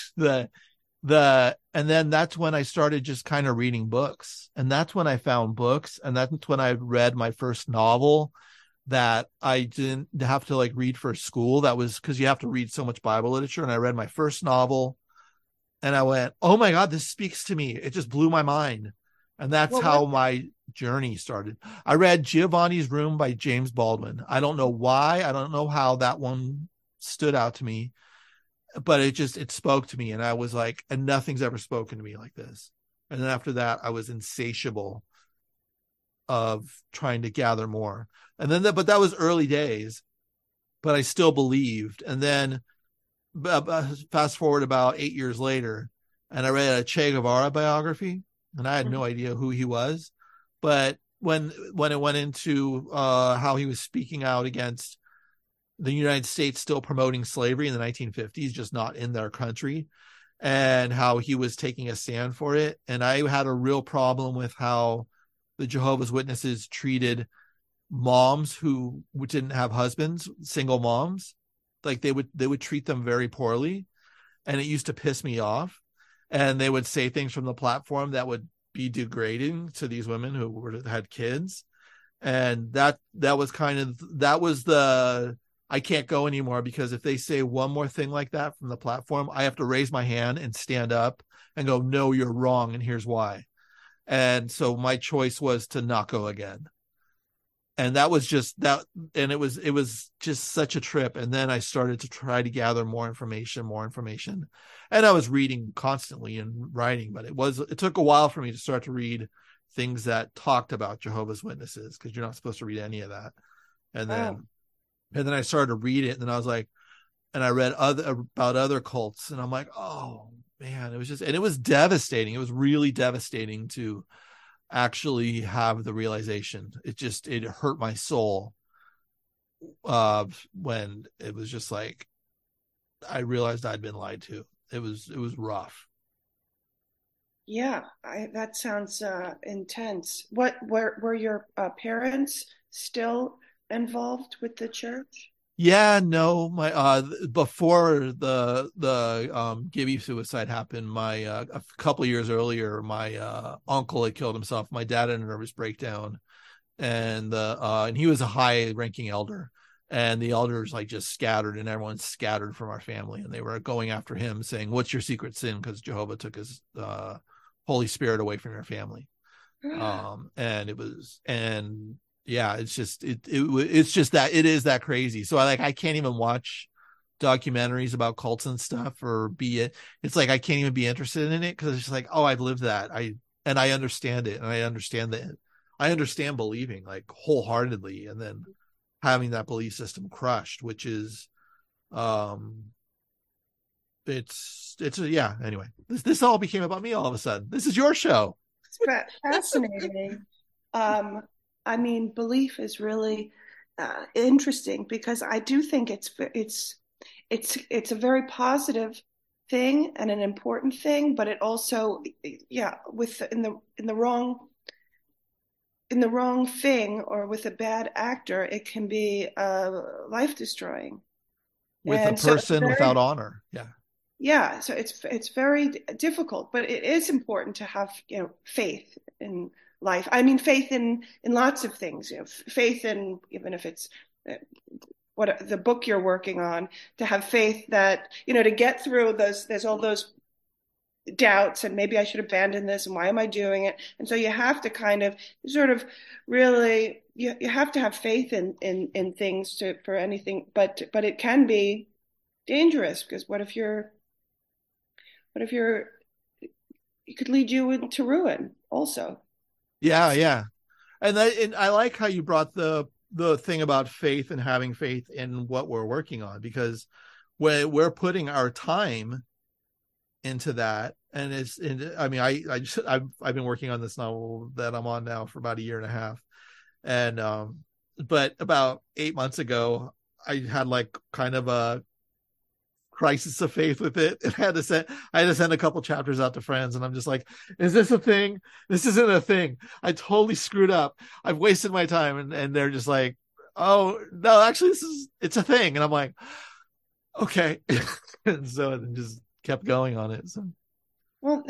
and then that's when I started just kind of reading books, and that's when I found books. And that's when I read my first novel that I didn't have to read for school. That was because you have to read so much Bible literature. And I read my first novel and I went, oh my God, this speaks to me. It just blew my mind. And that's how my journey started. I read Giovanni's Room by James Baldwin. I don't know why. I don't know how that one stood out to me, but it spoke to me. And I was like, and nothing's ever spoken to me like this. And then after that, I was insatiable of trying to gather more. And then, but that was early days, but I still believed. And then fast forward about 8 years later, and I read a Che Guevara biography, and I had no idea who he was. But when it went into how he was speaking out against the United States still promoting slavery in the 1950s, just not in their country, and how he was taking a stand for it. And I had a real problem with how the Jehovah's Witnesses treated moms who didn't have husbands, single moms. Like they would treat them very poorly. And it used to piss me off. And they would say things from the platform that would be degrading to these women who had kids. And that was the I can't go anymore, because if they say one more thing like that from the platform, I have to raise my hand and stand up and go, no, you're wrong, and here's why. And so my choice was to not go again. And that was just that. And it was just such a trip. And then I started to try to gather more information. And I was reading constantly and writing, but it took a while for me to start to read things that talked about Jehovah's Witnesses, because you're not supposed to read any of that. And then I started to read it, and then I was like, and I read about other cults, and I'm like, oh man, it was devastating. It was really devastating to actually have the realization. It hurt my soul when it was just like, I realized I'd been lied to. It was rough. Yeah, that sounds intense. Were your parents still involved with the church? Yeah, no, my before the Gibby suicide happened, my a couple of years earlier, my uncle had killed himself. My dad had a nervous breakdown, and he was a high-ranking elder, and the elders just scattered, and everyone scattered from our family, and they were going after him, saying, "What's your secret sin?" Because Jehovah took his Holy Spirit away from your family, yeah, it's just that it is that crazy. So I can't even watch documentaries about cults and stuff, it's like I can't even be interested in it, because it's just like, oh, I've lived that. I understand it, and I understand believing wholeheartedly, and then having that belief system crushed, which is yeah, anyway, this all became about me all of a sudden. This is your show. It's fascinating. I mean, belief is really interesting, because I do think it's a very positive thing and an important thing, but it also, yeah, in the wrong thing, or with a bad actor, it can be life destroying. With a person without honor, yeah. Yeah, so it's very difficult, but it is important to have faith in life. I mean, faith in lots of things. Faith in, even if it's what the book you're working on, to have faith that to get through those. There's all those doubts and maybe I should abandon this and why am I doing it? And so you have to kind of sort of really you have to have faith in things for anything, but it can be dangerous because what if it could lead you into ruin also. Yeah. And I like how you brought the thing about faith and having faith in what we're working on, because when we're putting our time into that, and I've been working on this novel that I'm on now for about a year and a half, and but about 8 months ago I had like kind of a crisis of faith with it, and I had to send a couple chapters out to friends, and I'm just like, is this a thing? This isn't a thing. I totally screwed up. I've wasted my time. And they're just like, oh no, actually it's a thing. And I'm like, okay. And so it just kept going on it. So well,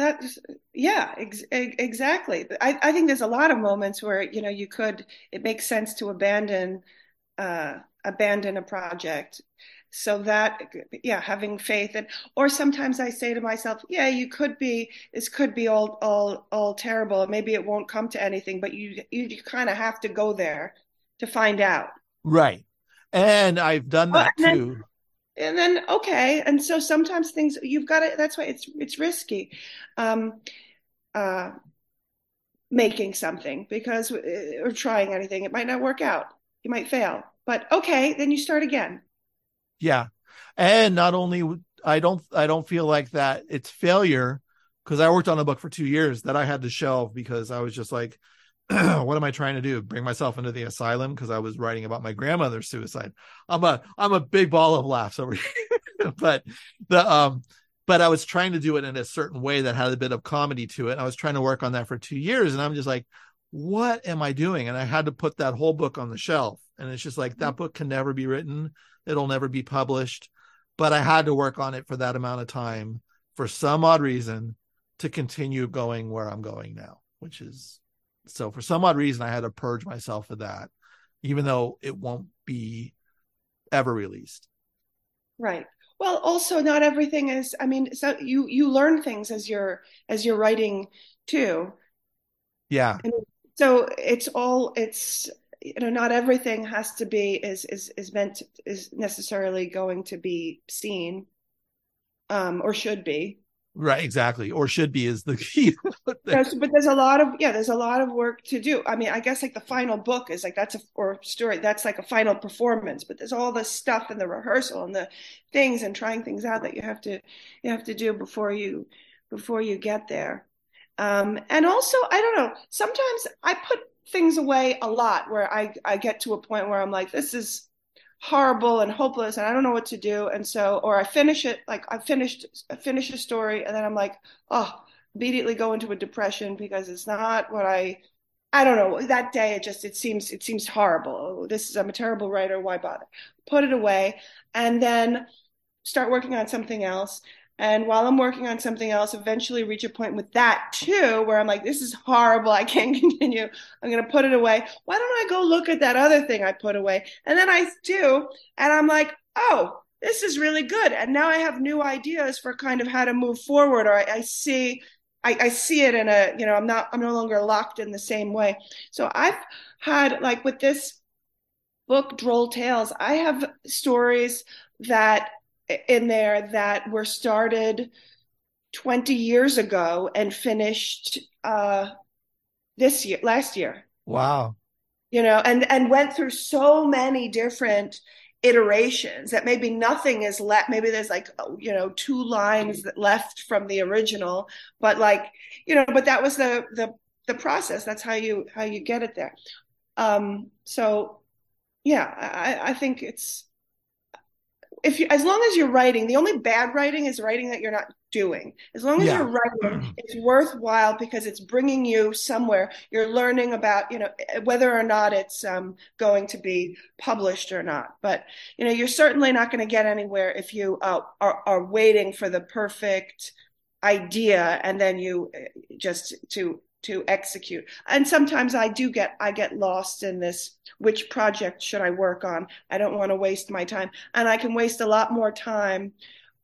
exactly. I think there's a lot of moments where it makes sense to abandon a project, so that having faith. Or sometimes I say to myself, this could be all terrible, maybe it won't come to anything, but you kind of have to go there to find out. Right. And I've done that too. And then okay, and so sometimes things you've got to. That's why it's risky, making something, because or trying anything. It might not work out. You might fail, but okay, then you start again. Yeah, and not only I don't feel like that it's failure, because I worked on a book for 2 years that I had to shelve because I was just like, what am I trying to do? Bring myself into the asylum? Because I was writing about my grandmother's suicide. I'm a big ball of laughs over here, but I was trying to do it in a certain way that had a bit of comedy to it. I was trying to work on that for 2 years, and I'm just like, what am I doing? And I had to put that whole book on the shelf. And it's just like, that book can never be written. It'll never be published. But I had to work on it for that amount of time for some odd reason to continue going where I'm going now, which is, so for some odd reason, I had to purge myself of that, even though it won't be ever released. Right. Well, also not everything is, so you learn things as you're writing too. Yeah. And so not everything has to be is necessarily going to be seen, or should be. Right, exactly. Or should be is the key. But there's a lot of work to do. I guess like the final book is like or story, that's like a final performance, but there's all this stuff in the rehearsal and the things and trying things out that you have to do before you get there. And also, I don't know, sometimes I put things away a lot where I get to a point where I'm like, this is horrible and hopeless and I don't know what to do. And so, or I finish it, like I finish a story and then I'm like, oh, immediately go into a depression because it's not what I don't know, that day it seems horrible. I'm a terrible writer, why bother? Put it away and then start working on something else. And while I'm working on something else, eventually reach a point with that too, where I'm like, this is horrible. I can't continue. I'm going to put it away. Why don't I go look at that other thing I put away? And then I do. And I'm like, oh, this is really good. And now I have new ideas for kind of how to move forward. Or I see it in I'm no longer locked in the same way. So I've had, like with this book, Droll Tales, I have stories that in there that were started 20 years ago and finished last year. Wow. And went through so many different iterations that maybe nothing is left. Maybe there's like, 2 lines left from the original, but but that was the process. That's how you get it there. So yeah, I think it's, as long as you're writing, the only bad writing is writing that you're not doing. As long as you're writing, it's worthwhile because it's bringing you somewhere. You're learning about, whether or not it's going to be published or not. But, you're certainly not going to get anywhere if you are waiting for the perfect idea and then you just to execute. And sometimes I get lost in this, which project should I work on? I don't want to waste my time. And I can waste a lot more time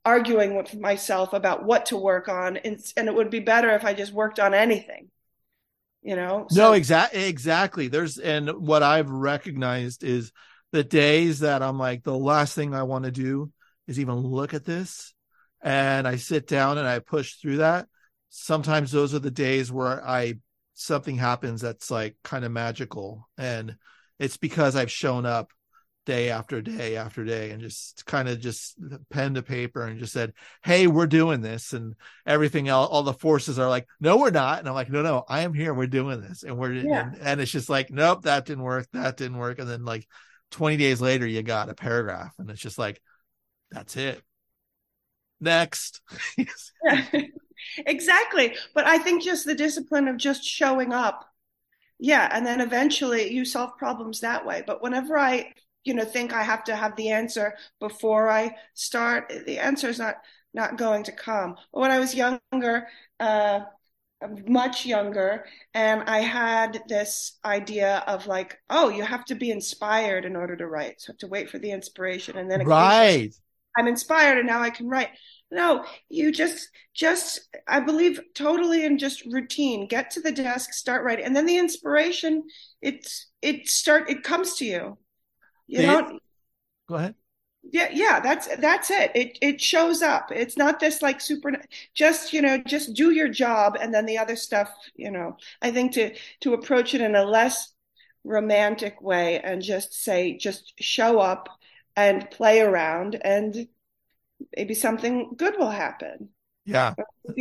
arguing with myself about what to work on, and it would be better if I just worked on anything, No, So exactly. And what I've recognized is the days that I'm like, the last thing I want to do is even look at this. And I sit down and I push through that. Sometimes those are the days where something happens that's like kind of magical. And it's because I've shown up day after day after day and just kind of just pen to paper and just said, hey, we're doing this. And everything else, all the forces are like, no, we're not. And I'm like, no, I am here. We're doing this. And and it's just like, nope, that didn't work. That didn't work. And then like 20 days later, you got a paragraph and it's just like, that's it. Next. Yeah, exactly. But I think just the discipline of just showing up. Yeah. And then eventually you solve problems that way. But whenever I think I have to have the answer before I start, the answer is not going to come. When I was younger, much younger, and I had this idea of like, oh, you have to be inspired in order to write. So I have to wait for the inspiration, and then right. I'm inspired, and now I can write. No, you just I believe totally in just routine. Get to the desk, start writing, and then the inspiration it comes to you. Don't go ahead. Yeah, that's it. It shows up. It's not this like super, just do your job, and then the other stuff, I think to approach it in a less romantic way and just show up and play around, and maybe something good will happen. Yeah.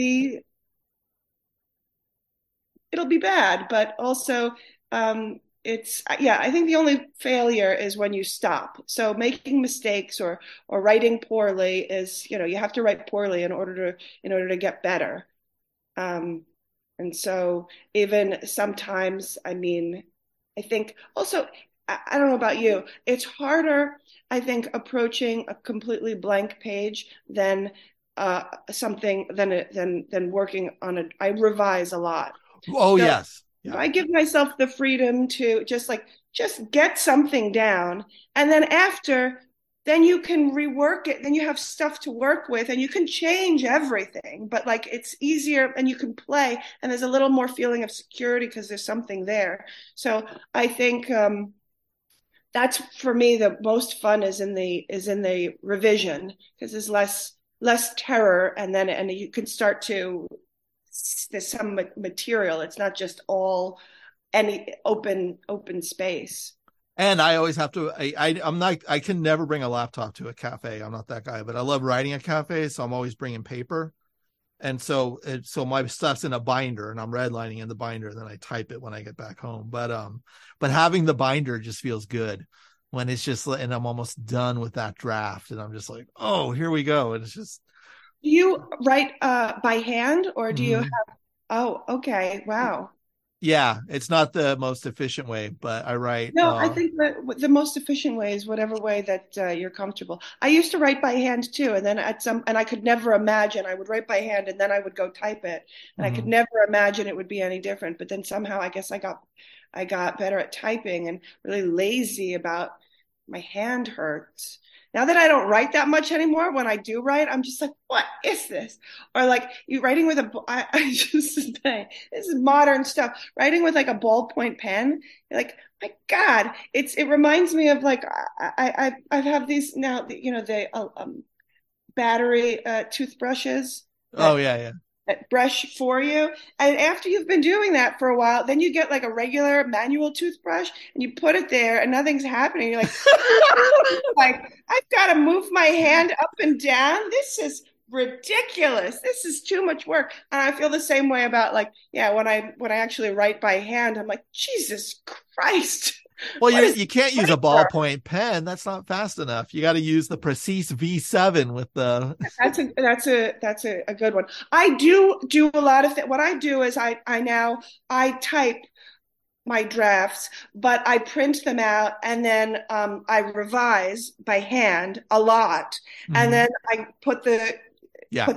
It'll be bad, but also I think the only failure is when you stop. So making mistakes or writing poorly is, you have to write poorly in order to get better. And so even sometimes, I think also, I don't know about you, it's harder, I think, approaching a completely blank page than something than working on it. I revise a lot. Oh, so, yes. Yeah. I give myself the freedom to just get something down. And then then you can rework it. Then you have stuff to work with and you can change everything, but like it's easier and you can play and there's a little more feeling of security because there's something there. So I think that's for me, the most fun is in the revision because there's less terror. And you can start to, there's some material. It's not just all any open space. And I always have to, I can never bring a laptop to a cafe. I'm not that guy, but I love writing at cafes. So I'm always bringing paper. And so my stuff's in a binder and I'm redlining in the binder. And then I type it when I get back home. But having the binder just feels good when it's just, and I'm almost done with that draft. And I'm just like, oh, here we go. And it's just, do you write by hand or do you have? Oh, okay. Wow. Yeah, it's not the most efficient way, but I write. No, I think that the most efficient way is whatever way that you're comfortable. I used to write by hand too, and then and I could never imagine I would write by hand and then I would go type it, and I could never imagine it would be any different. But then somehow I guess I got better at typing and really lazy about my hand hurts. Now that I don't write that much anymore, when I do write, I'm just like, what is this? Or like you writing with I just say, this is modern stuff. Writing with like a ballpoint pen, you're like, my God, it reminds me of like, I have these now, the battery toothbrushes. Oh, yeah. That brush for you. And after you've been doing that for a while, then you get like a regular manual toothbrush and you put it there and nothing's happening. You're like, I've got to move my hand up and down. This is ridiculous. This is too much work. And I feel the same way about like, when I actually write by hand, I'm like, Jesus Christ. Well, you can't use a ballpoint pen. That's not fast enough. You got to use the Precise V7 with the. That's a good one. I do a lot of what I do is I type my drafts, but I print them out and then I revise by hand a lot, and then I put the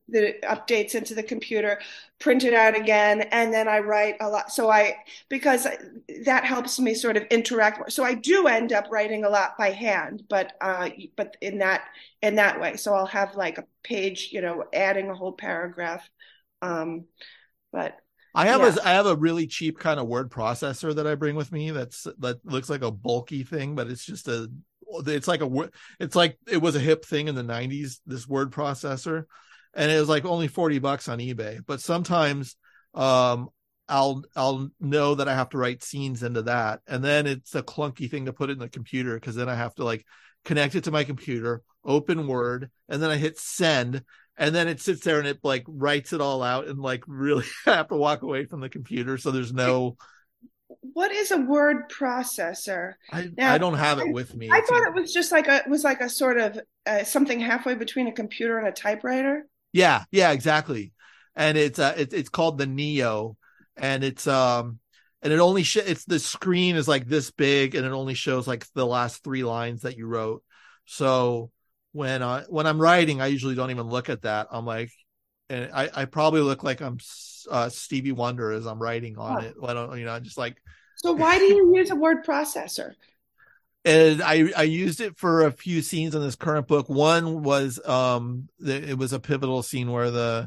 the updates into the computer, print it out again, and then I write a lot. Because that helps me sort of interact more. So I do end up writing a lot by hand, but in that way. So I'll have like a page, adding a whole paragraph. But I have a really cheap kind of word processor that I bring with me that looks like a bulky thing, but it's just it was a hip thing in the 90s, this word processor, and it was like only $40 on eBay. But sometimes I'll know that I have to write scenes into that, and then it's a clunky thing to put it in the computer, because then I have to like connect it to my computer, open Word, and then I hit send. And then it sits there and it like writes it all out, and like really I have to walk away from the computer. So there's no. What is a word processor? I don't have it with me. I thought it was just like a sort of something halfway between a computer and a typewriter. Yeah, exactly. And it's called the Neo, and it's and it only it's the screen is like this big, and it only shows like the last 3 lines that you wrote. So when I'm writing, I usually don't even look at that. I'm like, and I probably look like I'm Stevie Wonder as I'm writing on it. I don't, just like. So why do you use a word processor? And I used it for a few scenes in this current book. One was it was a pivotal scene where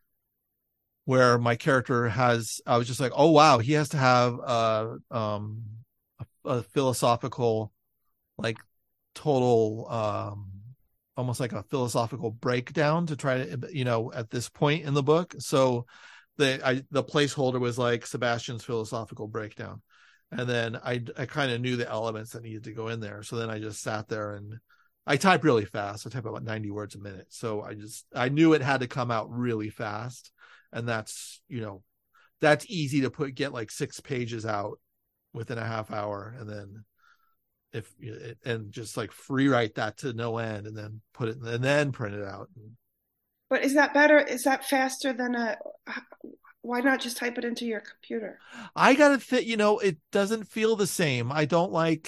my character I was just like, oh wow, he has to have a philosophical, like total almost like a philosophical breakdown to try to, at this point in the book. So the placeholder was like Sebastian's philosophical breakdown. And then I kind of knew the elements that needed to go in there. So then I just sat there and I type really fast. I type about 90 words a minute. So I knew it had to come out really fast. And that's easy to get like 6 pages out within a half hour. And then and just like free write that to no end, and then put it and then print it out. But is that better? Is that faster than why not just type it into your computer? I gotta think, it doesn't feel the same. I don't like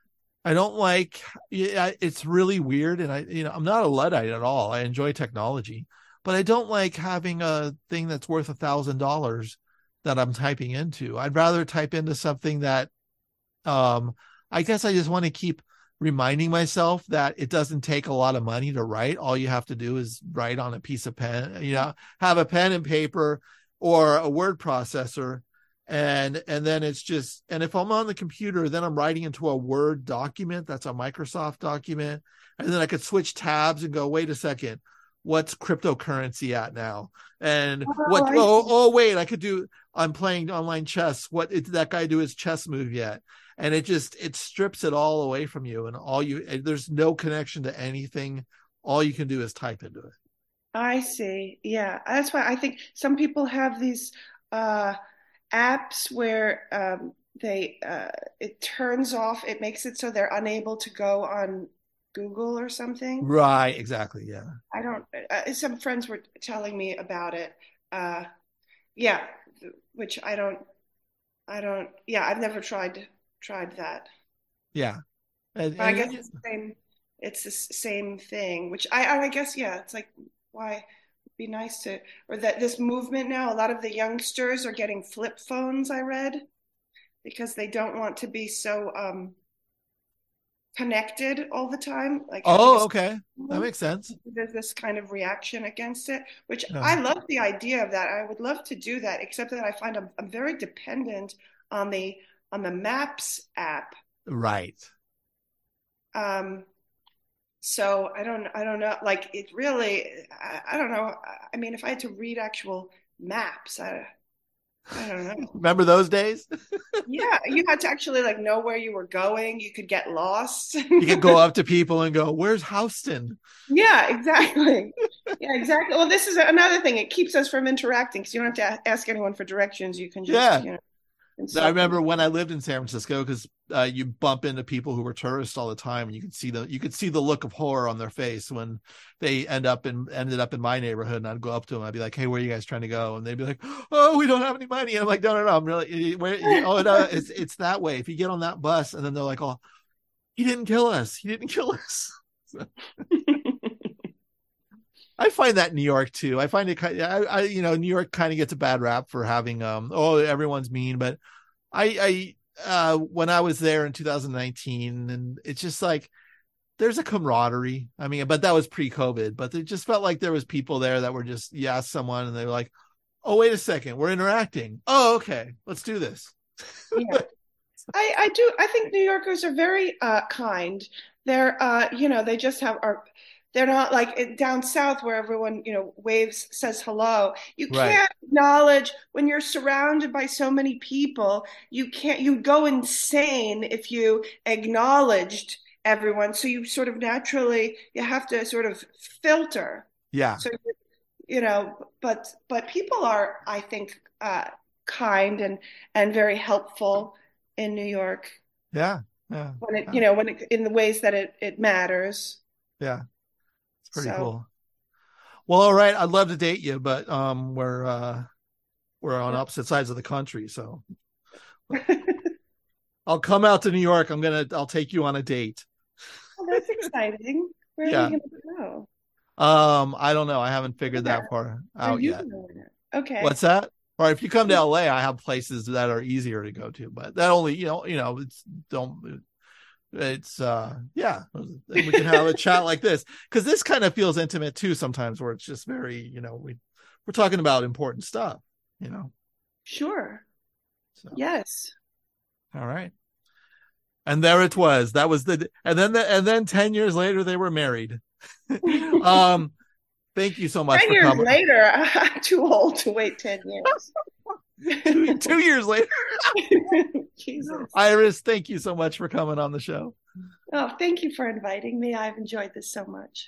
it's really weird. And I'm not a Luddite at all. I enjoy technology, but I don't like having a thing that's worth $1,000 that I'm typing into. I'd rather type into something that, I guess I just want to keep reminding myself that it doesn't take a lot of money to write. All you have to do is write on a piece of pen, have a pen and paper or a word processor. And then it's just, and if I'm on the computer, then I'm writing into a Word document. That's a Microsoft document. And then I could switch tabs and go, wait a second, what's cryptocurrency at now? And wait, I'm playing online chess. What did that guy do his chess move yet? And it strips it all away from you, and there's no connection to anything. All you can do is type into it. I see. Yeah. That's why I think some people have these apps where it turns off, it makes it so they're unable to go on Google or something. Right. Exactly. Yeah. I don't, some friends were telling me about it. Yeah. Which I've never tried that. Yeah. And I guess it's the same thing, which I guess, yeah, it's like, why it'd be nice to, or that this movement now, a lot of the youngsters are getting flip phones, I read, because they don't want to be so connected all the time. Like, okay. That makes sense. There's this kind of reaction against it, which I love the idea of that. I would love to do that, except that I find I'm very dependent on the Maps app. Right. So I don't know. Like it really, I don't know. I mean, if I had to read actual maps, I don't know. Remember those days? Yeah, you had to actually like know where you were going. You could get lost. You could go up to people and go, "Where's Houston?" Yeah, exactly. Yeah, exactly. Well, this is another thing. It keeps us from interacting because you don't have to ask anyone for directions. You can just, I remember when I lived in San Francisco, because you bump into people who were tourists all the time, and you could see the look of horror on their face when they ended up in my neighborhood. And I'd go up to them, I'd be like, "Hey, where are you guys trying to go?" And they'd be like, "Oh, we don't have any money." And I'm like, "No, I'm really it's that way. If you get on that bus," and then they're like, "Oh, he didn't kill us. He didn't kill us." So. I find that in New York too. I find it kind of, New York kind of gets a bad rap for having, everyone's mean, but when I was there in 2019, and it's just like, there's a camaraderie. I mean, but that was pre-COVID, but it just felt like there was people there that were just, you ask someone and they were like, oh, wait a second, we're interacting. Oh, okay, let's do this. Yeah. I do. I think New Yorkers are very kind. They're, they just they're not like down south where everyone, waves, says hello. You can't acknowledge when you're surrounded by so many people. You go insane if you acknowledged everyone. So you sort of naturally, you have to sort of filter. Yeah. So, but people are, I think, kind and very helpful in New York. Yeah. When in the ways that it matters. Yeah. It's pretty cool. Well, all right. I'd love to date you, but we're on opposite sides of the country, so I'll come out to New York. I'll take you on a date. Oh, that's exciting. Where are you gonna go? I don't know. I haven't figured that far out yet. Okay. What's that? Or if you come to LA, I have places that are easier to go to, but that only, we can have a chat like this, because this kind of feels intimate too sometimes, where it's just very, we're talking about important stuff, Sure. So. Yes. All right. And there it was. That was and then 10 years later they were married. Thank you so much 10 for years coming. Later, I'm too old to wait 10 years. 2 years later. Jesus. Iris, thank you so much for coming on the show. Oh, thank you for inviting me. I've enjoyed this so much.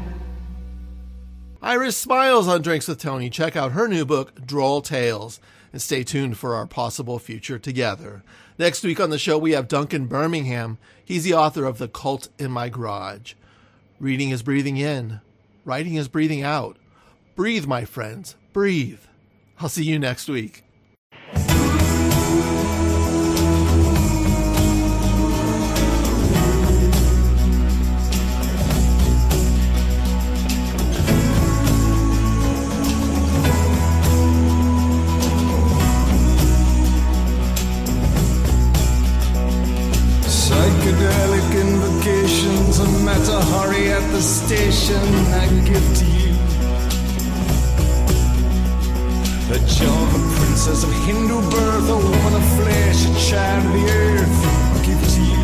Iris smiles on Drinks with Tony. Check out her new book, Droll Tales. and stay tuned for our possible future together. Next week on the show, we have Duncan Birmingham. He's the author of The Cult in My Garage. Reading is breathing in. Writing is breathing out. Breathe, my friends. Breathe. I'll see you next week. Psychedelic invocations, a Matahari at the station I give to you. A John, the princess of Hindu birth, a woman of flesh, a child of the earth, I give to you.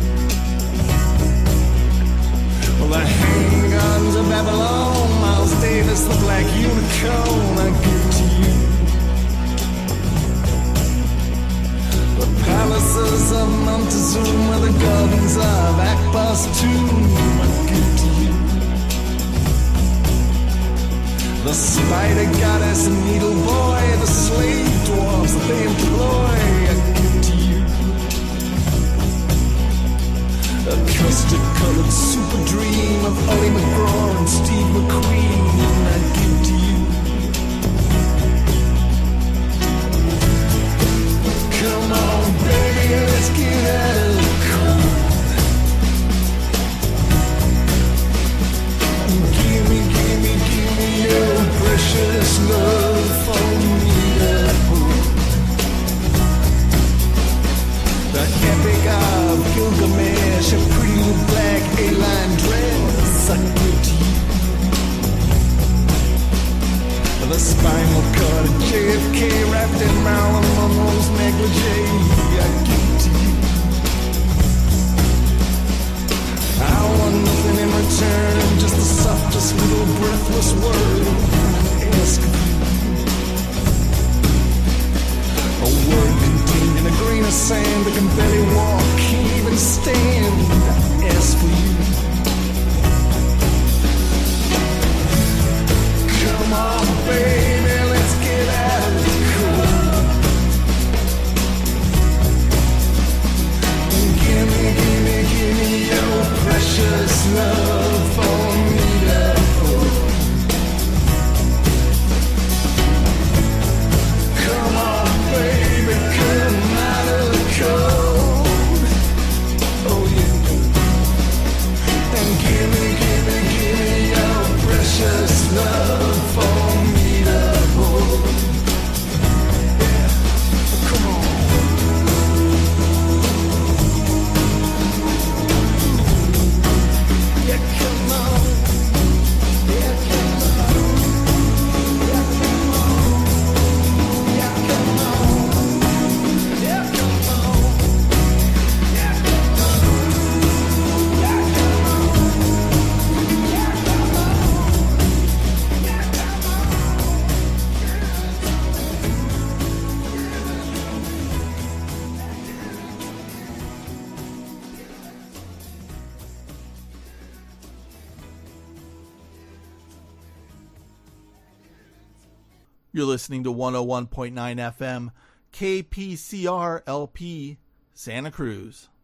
Well, the handguns of Babylon, Miles Davis, the black unicorn, I give to you. The palaces of Montezuma, the gardens of Akbar's tomb, I give to you. The spider goddess and needle boy, the slave dwarves that they employ, I give to you. A custard-colored super dream of Ollie McGraw and Steve McQueen, I give to you. Come on, baby, let's get out of the cold. Give me your precious love for me to hold. The epic of Gilgamesh, a pretty little black A-line dress, I give to you. The spinal cord of JFK wrapped in Marilyn Monroe's negligee, I give to you. I want nothing in return, just the softest little breathless word I ask of you. A word contained in a grain of sand that can barely walk, can't even stand, I ask for you. Come on, baby, let's get out of the cold. Give me your precious love for me to hold. Come on, baby, come out of the cold. Oh yeah. And give me your precious love for me to hold. Yeah, come on. Yeah, come on. Yeah, come on. Yeah, come on. Yeah, come on. Yeah, come on. Yeah, come on. Yeah, come on. Yeah, come on. You're listening to 101.9 FM, KPCR LP, Santa Cruz.